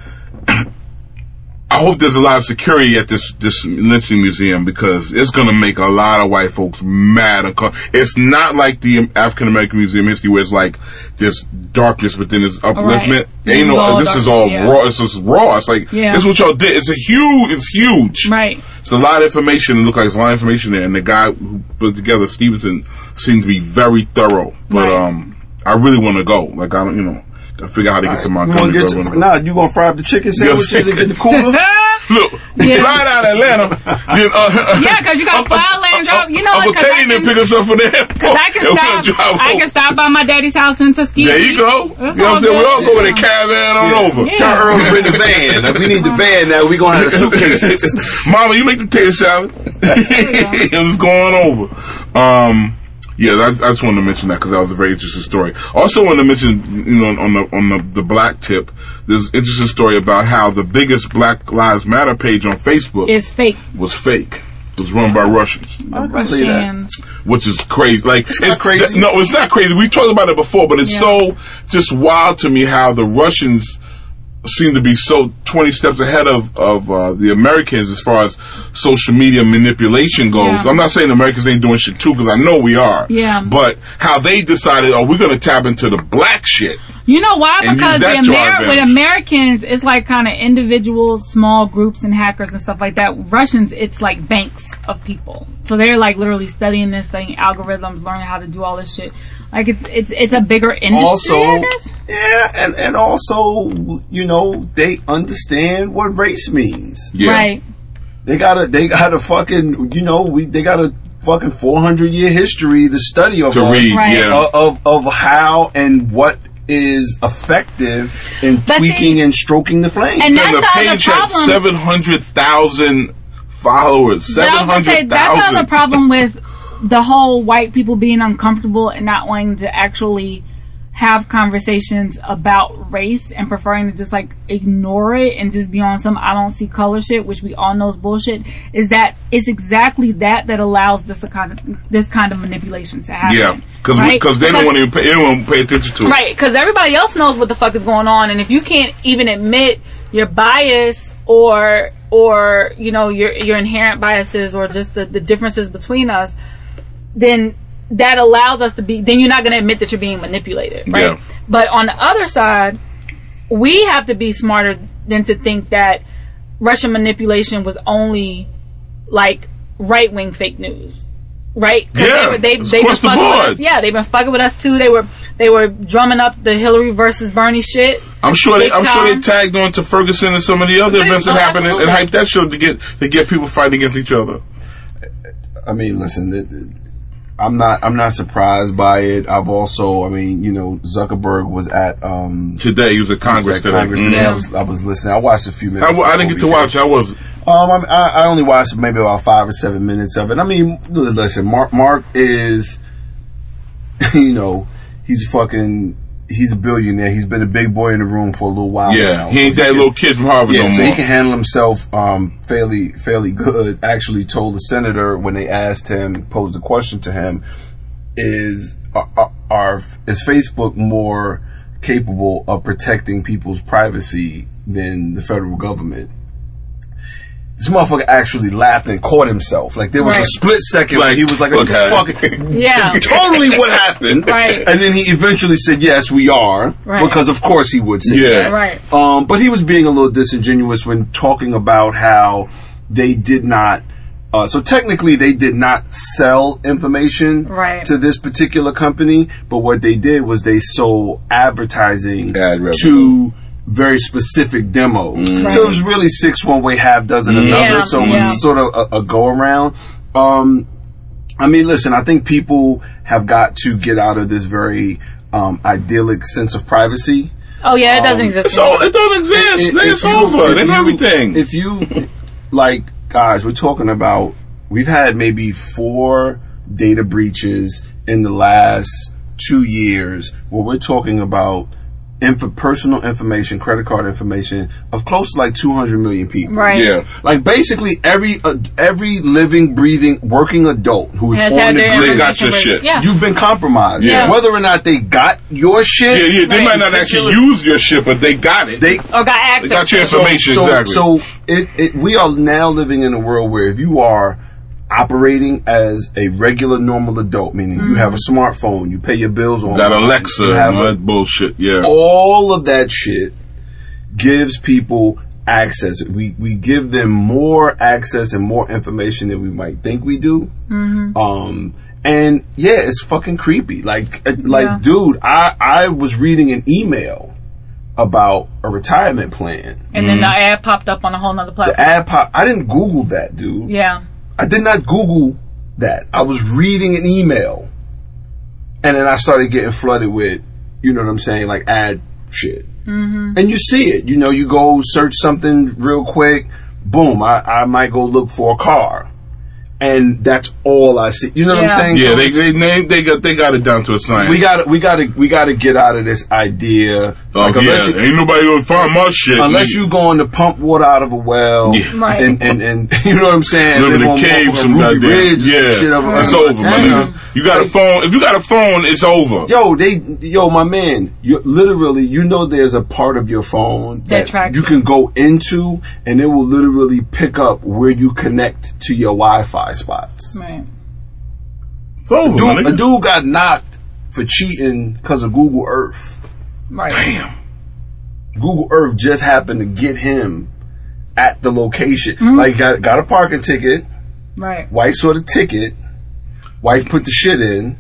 I hope there's a lot of security at this, this lynching museum because it's going to make a lot of white folks mad. It's not like the African American Museum history where it's like this darkness, but then there's upliftment. Right. Ain't no, All this dark- is all yeah. raw. It's just raw. It's like, Yeah. this is what y'all did. It's a huge, it's huge. Right. It's a lot of information. It looks like there's a lot of information there. And the guy who put it together, Stevenson, seemed to be very thorough. But, Right. um, I really want to go. Like, I don't, you know, gotta figure out how to get to You Montgomery. gonna get but I some, wanna go. nah, you gonna fry up the chicken sandwiches and get the cooler? Look, Yeah. fly out of Atlanta. You know, Yeah, 'cause you gotta fly Atlanta and drop- you know what, Uncle 'cause I Teddy didn't can- pick us up from the airport. Cause I can And we'll drive stop. I home. can stop by my daddy's house in Tuskegee. There you go. You know That's what I'm all saying? We all good. go with a caravan on over. Yeah. Tell Earl to bring the van. If we need the van now, we gonna have the suitcases. Mama, you make the potato salad. It's going over. Um, yeah, I, I just wanted to mention that because that was a very interesting story. Also, wanted to mention, you know, on the on the, the black tip, there's an interesting story about how the biggest Black Lives Matter page on Facebook It's fake. was fake. It was run by Russians, I can believe that. Russians. which is crazy. Like it's not crazy. no, it's not crazy. We talked about it before, but it's Yeah. so just wild to me how the Russians seem to be so twenty steps ahead of of uh, the Americans as far as social media manipulation goes. Yeah. I'm not saying Americans ain't doing shit too, because I know we are. Yeah. But how they decided, oh, we're going to tap into the black shit. You know why? And Because use the that to our Amer- with advantage. Americans, it's like kind of individuals, small groups, and hackers and stuff like that. Russians, it's like banks of people. So they're like literally studying this, studying algorithms, learning how to do all this shit. Like it's it's it's a bigger industry. Also, I guess. yeah, and and also, you know, they understand what race means. Yeah. Right. They got a they got a fucking you know we they got a fucking four hundred year history to study of To us, read, Right. yeah. of, of of how and what is effective in But tweaking see- and stroking the flame. And And that's the the other page had problem. seven hundred thousand followers. But I Seven was gonna say hundred that's the other thousand. problem with the whole white people being uncomfortable and not wanting to actually have conversations about race and preferring to just like ignore it and just be on some I don't see color shit, which we all know is bullshit. Is that it's exactly that that allows this kind of this kind of manipulation to happen. Yeah, because right? because they don't want to even pay, they don't want to pay attention to it. Right, because everybody else knows what the fuck is going on, and if you can't even admit your bias or or you know your your inherent biases or just the, the differences between us, then that allows us to be. Then you're not going to admit that you're being manipulated, right? Yeah. But on the other side, we have to be smarter than to think that Russian manipulation was only like right wing fake news. Right? 'Cause Yeah, they, were- they, it's they've been across the fucking with board. us. Yeah, they've been fucking with us too. They were they were drumming up the Hillary versus Bernie shit. I'm sure they. Big I'm sure time. they tagged on to Ferguson and some of the other They- events that oh, happened and, and absolutely. hyped that show to get to get people fighting against each other. I mean, listen, th- th- I'm not. I'm not surprised by it. I've also. I mean, you know, Zuckerberg was at um, Today he was at Congress at today. Congress Mhm. today. I was. I was listening. I watched a few minutes. I, w- I didn't get to before we watch. I was. Um, I, I I only watched maybe about five or seven minutes of it. I mean, listen, Mark, Mark is, you know, he's fucking, he's a billionaire. He's been a big boy in the room for a little while Yeah, now. he ain't So that can- little kid from Harvard Yeah, no so more. he can handle himself um, fairly, fairly good. Actually, told the senator when they asked him, posed a question to him, is are, are is Facebook more capable of protecting people's privacy than the federal government? This motherfucker actually laughed and caught himself. Like there was Right. a split second where Like, he was like, okay. "Fuck, Yeah. totally what happened." Right. And then he eventually said, "Yes, we are," Right. because of course he would say Yeah. that. Right. Um, but he was being a little disingenuous when talking about how they did not. Uh, so technically, they did not sell information Right. to this particular company, but what they did was they sold advertising Ad revenue. to very specific demos. So it was really six one way, half dozen another. Yeah, So it was yeah. sort of a, a go around. Um, I mean, listen, I think people have got to get out of this very um, idyllic sense of privacy. Oh yeah, it doesn't Um, exist. So it don't exist. If- Nigga, if it's you- over. if They know you- everything. If you, like, guys, we're talking about, we've had maybe four data breaches in the last two years where we're talking about info, personal information, credit card information of close to like two hundred million people. Right. Yeah. Like basically every uh, every living, breathing, working adult who's Has on had the their grid, They got your information. shit. Yeah. you've been compromised. Yeah. Whether or not they got your shit, Yeah, yeah. They Right. might not actually use your shit, but they got it. they or got access. They got your to it. information. So, exactly. so it, it, we are now living in a world where if you are operating as a regular, normal adult, meaning you have a smartphone, you pay your bills on, got Alexa you have and all a- that bullshit. Yeah. all of that shit gives people access. We we give them more access and more information than we might think we do. Mm-hmm. Um, and yeah, it's fucking creepy. Like, uh, like, Yeah. dude, I I was reading an email about a retirement plan. And then the ad popped up on a whole nother The platform. ad pop. I didn't Google that, dude. Yeah. I did not Google that. I was reading an email, and then I started getting flooded with, you know what I'm saying, like ad shit. Mm-hmm. And you see it. You know, you go search something real quick. Boom. I, I might go look for a car, and that's all I see. You know what Yeah. I'm saying? Yeah, So they, it's- they they they got they got it down to a science. we got to we got to we got to get out of this idea. Oh Like, yeah, unless you- ain't nobody gonna find my shit. Unless nigga. you going to pump water out of a well, Yeah. Right. and, and and you know what I'm saying, live in live a on cave, motherfucking some Ruby goddamn Ridge, or yeah. some shit over It's in over, my Montana. nigga. You got a phone. If you got a phone, it's over. Yo, they, yo, my man, you literally, you know, there's a part of your phone that tracks you you. can go into, and it will literally pick up where you connect to your Wi-Fi spots. Right. It's over, my Dude, a nigga. dude got knocked for cheating because of Google Earth. Right. Damn. Google Earth just happened to get him at the location. Mm-hmm. Like, got got a parking ticket. Right. Wife saw the ticket. Wife put the shit in.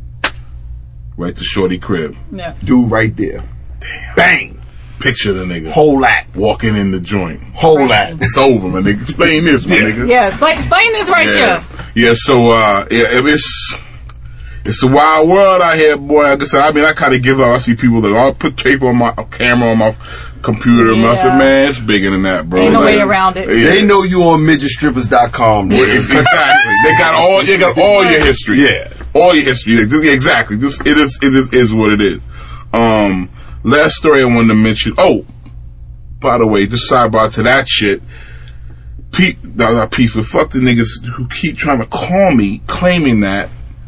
Right to Shorty crib. Yeah. Dude, right there. Bang. Picture the nigga Whole act. walking in the joint. Whole act. It's over, my nigga. Explain this, my nigga. Yeah. Explain, explain this right Yeah. here. Yeah, so uh yeah, it's it's a wild world out here, boy. Like I said, I mean I kinda give up. I see people that all put tape on my camera on my computer and I said, Yeah. man, it's bigger than that, bro. Ain't no Like, way around it. Yeah. They know you on midget strippers dot com. Exactly. They got all they got all your history. Yeah. All your history. Yeah, exactly. This it is it is is what it is. Um last story I wanted to mention. Oh, by the way, just sidebar to that shit. Pete, no, not Pete, but fuck the niggas who keep trying to call me claiming that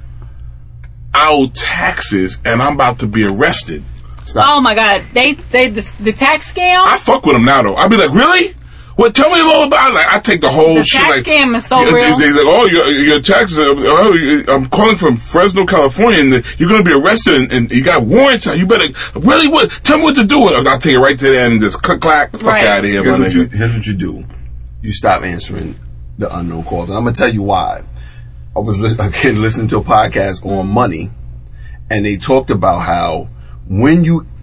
I owe taxes and I'm about to be arrested. Oh my God. They they the, the tax scam. I fuck with them now though. I be like, really? What? Tell me more about. Like, I take the whole The shit. tax Like, scam is so they, real. They, they, like, oh, your your taxes. Uh, oh, you- I'm calling from Fresno, California, and the, you're going to be arrested, and, and you got warrants. You better really what? Tell me what to do. I'll take it right to the end and just click clack. Fuck Right. out of here, Here's my what, you, nigga. here's what you do. You stop answering the unknown calls. And I'm going to tell you why. I was li- again listening to a podcast on money, and they talked about how when you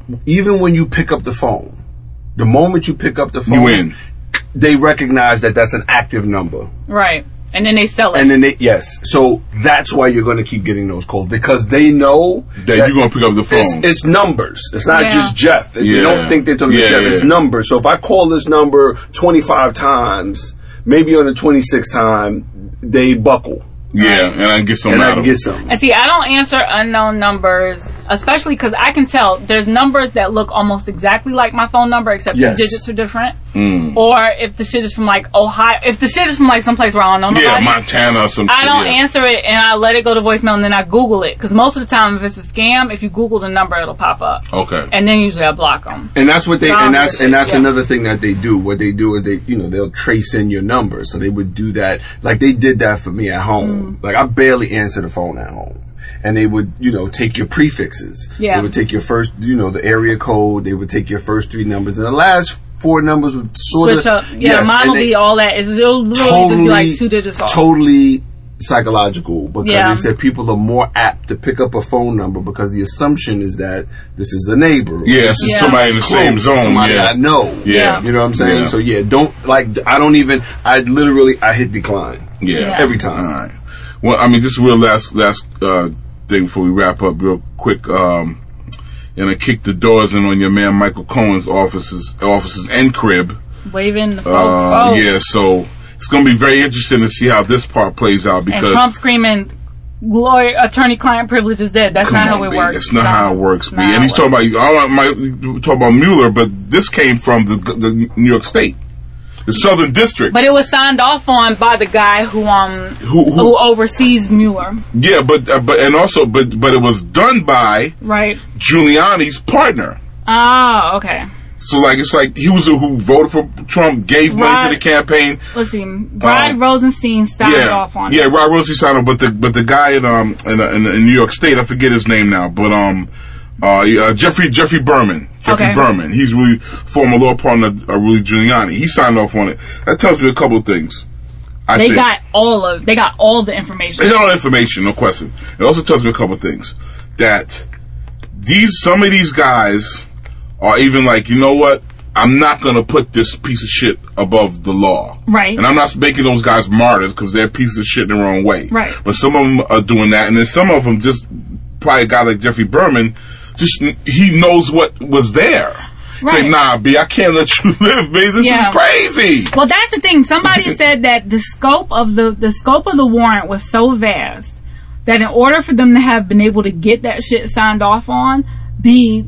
even when you pick up the phone, the moment you pick up the phone, You in. they recognize that that's an active number. Right. And then they sell it. And then they, yes. So that's why you're going to keep getting those calls, because they know That you're gonna pick up the phone. It's, it's numbers. It's not Yeah. just Jeff. They Yeah. don't think they're talking Yeah, about Jeff. It's yeah. numbers. So if I call this number twenty-five times, maybe on the twenty-sixth time, they buckle. Yeah, and I can get some And out I of can it. get some. And see, I don't answer unknown numbers, especially because I can tell there's numbers that look almost exactly like my phone number, except Yes. two digits are different. Mm. Or if the shit is from like Ohio, if the shit is from like someplace where I don't know nobody, Yeah, Montana or some I shit, don't yeah. answer it and I let it go to voicemail and then I Google it. Because most of the time, if it's a scam, if you Google the number, it'll pop up. Okay. And then usually I block them. And that's what they, Sound and that's, good and that's shit, yeah. another thing that they do. What they do is they, you know, they'll trace in your number. So they would do that. Like they did that for me at home. Mm. Like I barely answer the phone at home. And they would, you know, take your prefixes. Yeah. They would take your first, you know, the area code. They would take your first three numbers. And the last four numbers would sort Switch of. up. Yeah, yes, mine and will they- be all that. It's, it'll literally just be like two digits off. Totally psychological, because Yeah. they said people are more apt to pick up a phone number because the assumption is that this is a neighbor. Yeah, it's Yeah. somebody in the same Close, zone. somebody Yeah. I know. Yeah. You know what I'm saying? Yeah. So yeah, don't like. I don't even. I literally. I hit decline. Yeah. Yeah. Every All time. right. Well, I mean, just real last last uh, thing before we wrap up, real quick. Um, and I kick the doors in on your man Michael Cohen's offices, offices and crib. Waving the phone. Uh, oh. Yeah, so it's going to be very interesting to see how this part plays out And because Trump screaming, lawyer, attorney-client privilege is dead. That's come not on, how it B. works. It's not No. how it works, B. Not And how he's it talking works. about I might talk about Mueller, but this came from the the New York State, the Southern District. But it was signed off on by the guy who um Who- who, who- oversees Mueller, yeah, but uh, but and also but but it was done by right? Giuliani's partner. Ah, okay. So like it's like he was the who voted for Trump, gave money Right. to the campaign. Let's see. Brad Um, Rosenstein signed Yeah, off on yeah, it. Rod Rosie signed on, but the but the guy in um in, uh, in, in New York State, I forget his name now, but um uh, uh Jeffrey Jeffrey Berman, Jeffrey Okay. Berman, he's really former law partner of uh, Rudy Giuliani. He signed off on it. That tells me a couple of things. I They think. got all of. They got all the information. They got all the information, no question. It also tells me a couple of things that these some of these guys are even like, you know what? I'm not going to put this piece of shit above the law. Right. And I'm not making those guys martyrs because they're pieces of shit in the wrong way. Right. But some of them are doing that. And then some of them just, probably a guy like Jeffrey Berman, just, he knows what was there. Say, Right. nah, B, I can't let you live, B. This Yeah. is crazy. Well, that's the thing. Somebody said that the scope of the the scope of the warrant was so vast that in order for them to have been able to get that shit signed off on, the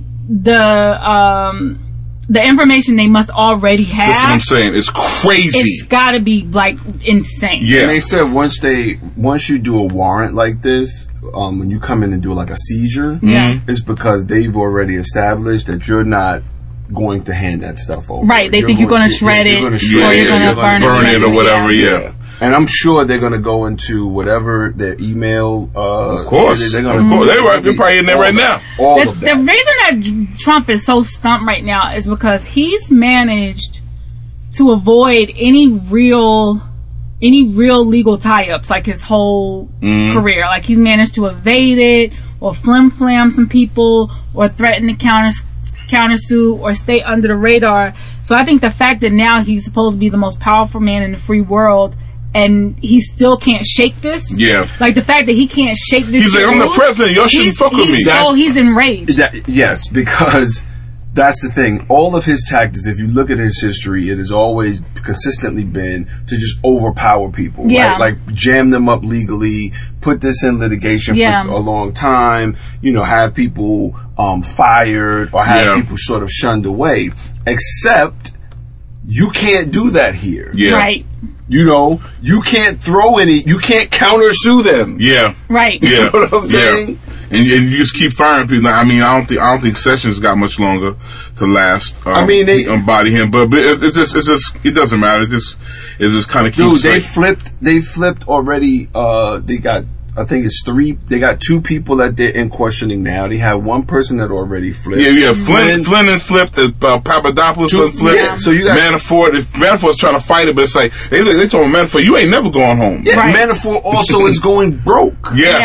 the um the information they must already have. That's what I'm saying. It's crazy. It's got to be like insane. Yeah. And they said once they once you do a warrant like this, um, when you come in and do like a seizure, Yeah. it's because they've already established that you're not going to hand that stuff over. Right, they think you're gonna shred you're it, gonna or shred you're it, gonna burn it, burn it or whatever, Yeah. yeah. And I'm sure they're gonna go into whatever their email. Uh, Of course, they're gonna, of course. They're right- they're probably in there all right that- now. All The, of the that. reason that Trump is so stumped right now is because he's managed to avoid any real any real legal tie-ups like his whole career. Like he's managed to evade it or flim flam some people or threaten to counter countersue or stay under the radar. So I think the fact that now he's supposed to be the most powerful man in the free world and he still can't shake this. Yeah. Like the fact that he can't shake this He's shit like, I'm the loose, president. Y'all shouldn't he's- fuck with he's me. So That's- he's enraged. That, yes, because that's the thing. All of his tactics, if you look at his history, it has always consistently been to just overpower people. Yeah. Right? Like jam them up legally, put this in litigation Yeah. for a long time, you know, have people um, fired or have Yeah. people sort of shunned away. Except you can't do that here. Yeah. Right. You know, you can't throw any, you can't countersue them. Yeah. Right. Yeah. You know what I'm saying? Yeah. And, and you just keep firing people. I mean, I don't think I don't think Sessions got much longer to last. Um, I mean, they- embody him, but, but it, it's just it's just it doesn't matter. It just it just kind of Dude, keeps. they like, flipped. They flipped already. Uh, they got. I think it's three. They got two people that they're in questioning now. They have one person that already flipped. yeah, yeah. Flynn Flynn- Flynn is flipped. Uh, Papadopoulos Two- is flipped. yeah, so you got- Manafort. If Manafort's trying to fight it, but it's like they they told him Manafort, you ain't never going home. Yeah, Right. Manafort also is going broke. Yeah. Yeah.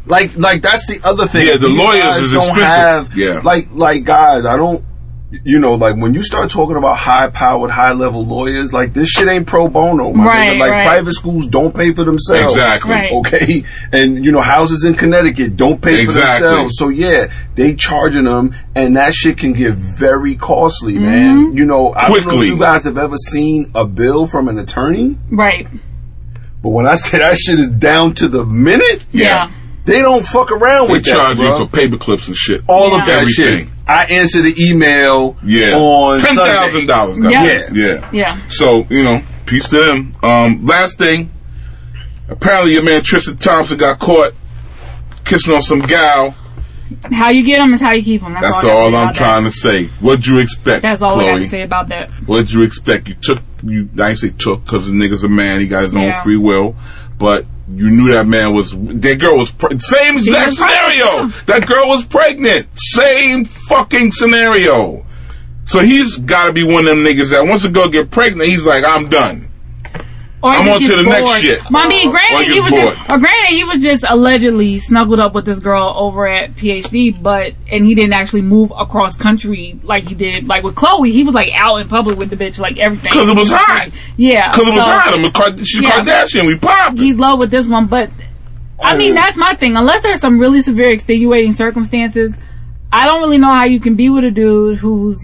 Like, like that's the other thing. Yeah, the These lawyers guys is don't expensive. Have, Yeah. Like, like guys, I don't. You know, like when you start talking about high-powered, high-level lawyers, like this shit ain't pro bono, my Right, nigga. Like right. private schools don't pay for themselves, Exactly. Right. Okay, and you know houses in Connecticut don't pay Exactly. for themselves. So yeah, they charging them, and that shit can get very costly, man. You know, I don't know Quickly. if you guys have ever seen a bill from an attorney, Right. but when I say that shit is down to the minute, Yeah. they don't fuck around They with that, charge bro. you for paper clips and shit. All Yeah. of that Everything. shit. I answer the email Yeah. on Ten Sunday. thousand dollars. Yeah. Yeah. Yeah. Yeah. So, you know, peace to them. Um, last thing. Apparently your man Tristan Thompson got caught kissing on some gal. How you get them is how you keep them. That's, That's all, I all gotta say I'm about trying that. to say. What'd you expect, That's all I got Chloe? to say about that. What'd you expect? You took, you, I ain't say took, cause the nigga's a man, he got his own Yeah. free will, but you knew that man was, that girl was, pre- same exact was pregnant, scenario! yeah. That girl was pregnant! Same fucking scenario! So he's gotta be one of them niggas that once a girl get pregnant, he's like, I'm done. Or I'm he on to gets the next bored. shit. I mean, Or granted, he he gets was bored. just, or granted, he was just allegedly snuggled up with this girl over at P H D, but, and he didn't actually move across country like he did, like with Chloe, he was like out in public with the bitch, like everything. Cause it was hot! Yeah. Cause it was so hot, I'm a Card- she's Yeah. Kardashian, we popped. He's low with this one, but, I mean, that's my thing. Unless there's some really severe extenuating circumstances, I don't really know how you can be with a dude who's,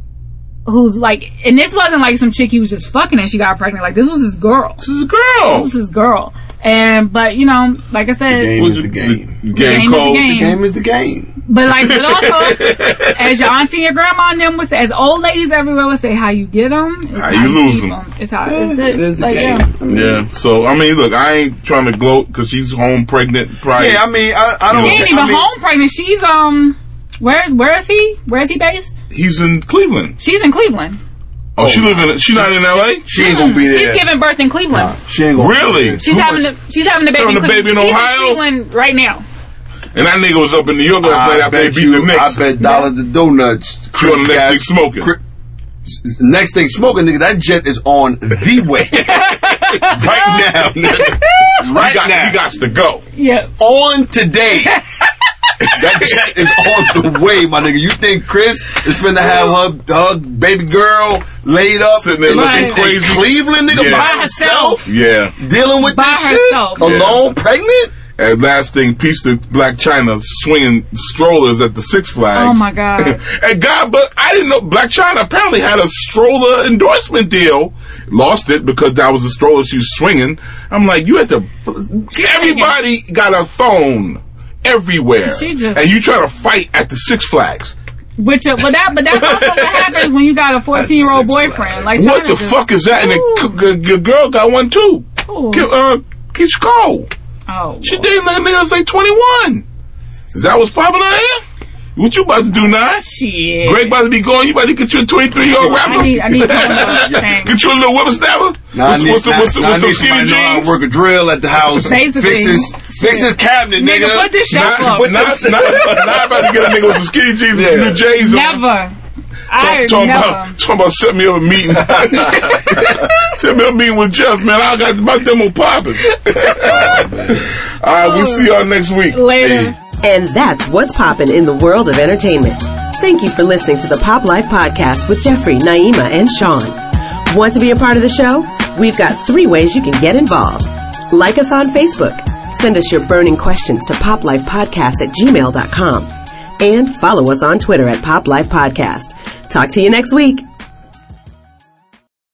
who's like, and this wasn't like some chick he was just fucking and she got pregnant. Like, this was his girl. This is a girl! This was his girl. And, but, you know, like I said, The game What's is the it- game. The, game game is the code. game. The game is the game. but like, but also, as your auntie and your grandma and them would say, as old ladies everywhere would say, how you get them, is How you lose keep them. It's how, it's it. It is the Like, game. yeah. Yeah, so I mean, look, I ain't trying to gloat because she's home pregnant. Probably. Yeah, I mean, I, I don't. She ain't I even I mean, home pregnant. She's, um, where is, where is he? Where is he based? He's in Cleveland. She's in Cleveland. Oh, she live in. She's not in L A. She ain't gonna be there. She's giving birth in Cleveland. She ain't gonna Really? Be there. She's Too having much- the, she's having the baby Having in the baby in Cleveland. She's Ohio? in Cleveland right now. And that nigga was up in New York last night I after they bet beat you. the Knicks. I bet dollars to donuts. She on the next got- thing smoking. Chris- Next thing smoking, nigga. That jet is on the way right now. Nigga. Right we got, now. we got to go. Yeah. On today. That jet is on the way, my nigga. You think Chris is finna have her, her baby girl laid up Sitting there in, looking in crazy. Cleveland, nigga, Yeah. by By herself, Yeah. dealing with By this herself. shit, Yeah. alone, pregnant? And last thing, peace to Black China swinging strollers at the Six Flags. Oh my God. And God, but I didn't know Black China apparently had a stroller endorsement deal. Lost it because that was the stroller she was swinging. I'm like, you had to. Everybody got a phone everywhere, She just- and you try to fight at the Six Flags. Which, uh, but that, but that's also what happens when you got a fourteen year old Six Flags. boyfriend. Like, What China the just- fuck is that? And Ooh. the, g- your girl got one too. Ooh. Ki- Uh, Keisha Cole. Oh. She dating that nigga that's like twenty-one. Is that what's popping on here? What you about to do now? Shit. Greg about to be going. You about to get you a twenty-three year old rapper? I need, I need to know things. Get you a little whippersnapper? Now I What's, need- what's, now- what's, now I what's some need skinny somebody to know how to jeans? work a drill at the house. Basically. Fix this, fix this cabinet, nigga. Nigga, put this shelf Not, up. not, not, not about to get a nigga with some skinny jeans and some Yeah. new J's on. Never. I Talking never. about, talking about setting me up a meeting. Set me up a meeting with Jeff, man. I got my demo popping. All right, we'll see y'all next week. Later. And that's what's poppin' in the world of entertainment. Thank you for listening to the Pop Life Podcast with Jeffrey, Naima, and Sean. Want to be a part of the show? We've got three ways you can get involved. Like us on Facebook. Send us your burning questions to poplifepodcast at gmail dot com. And follow us on Twitter at Pop Life Podcast. Talk to you next week.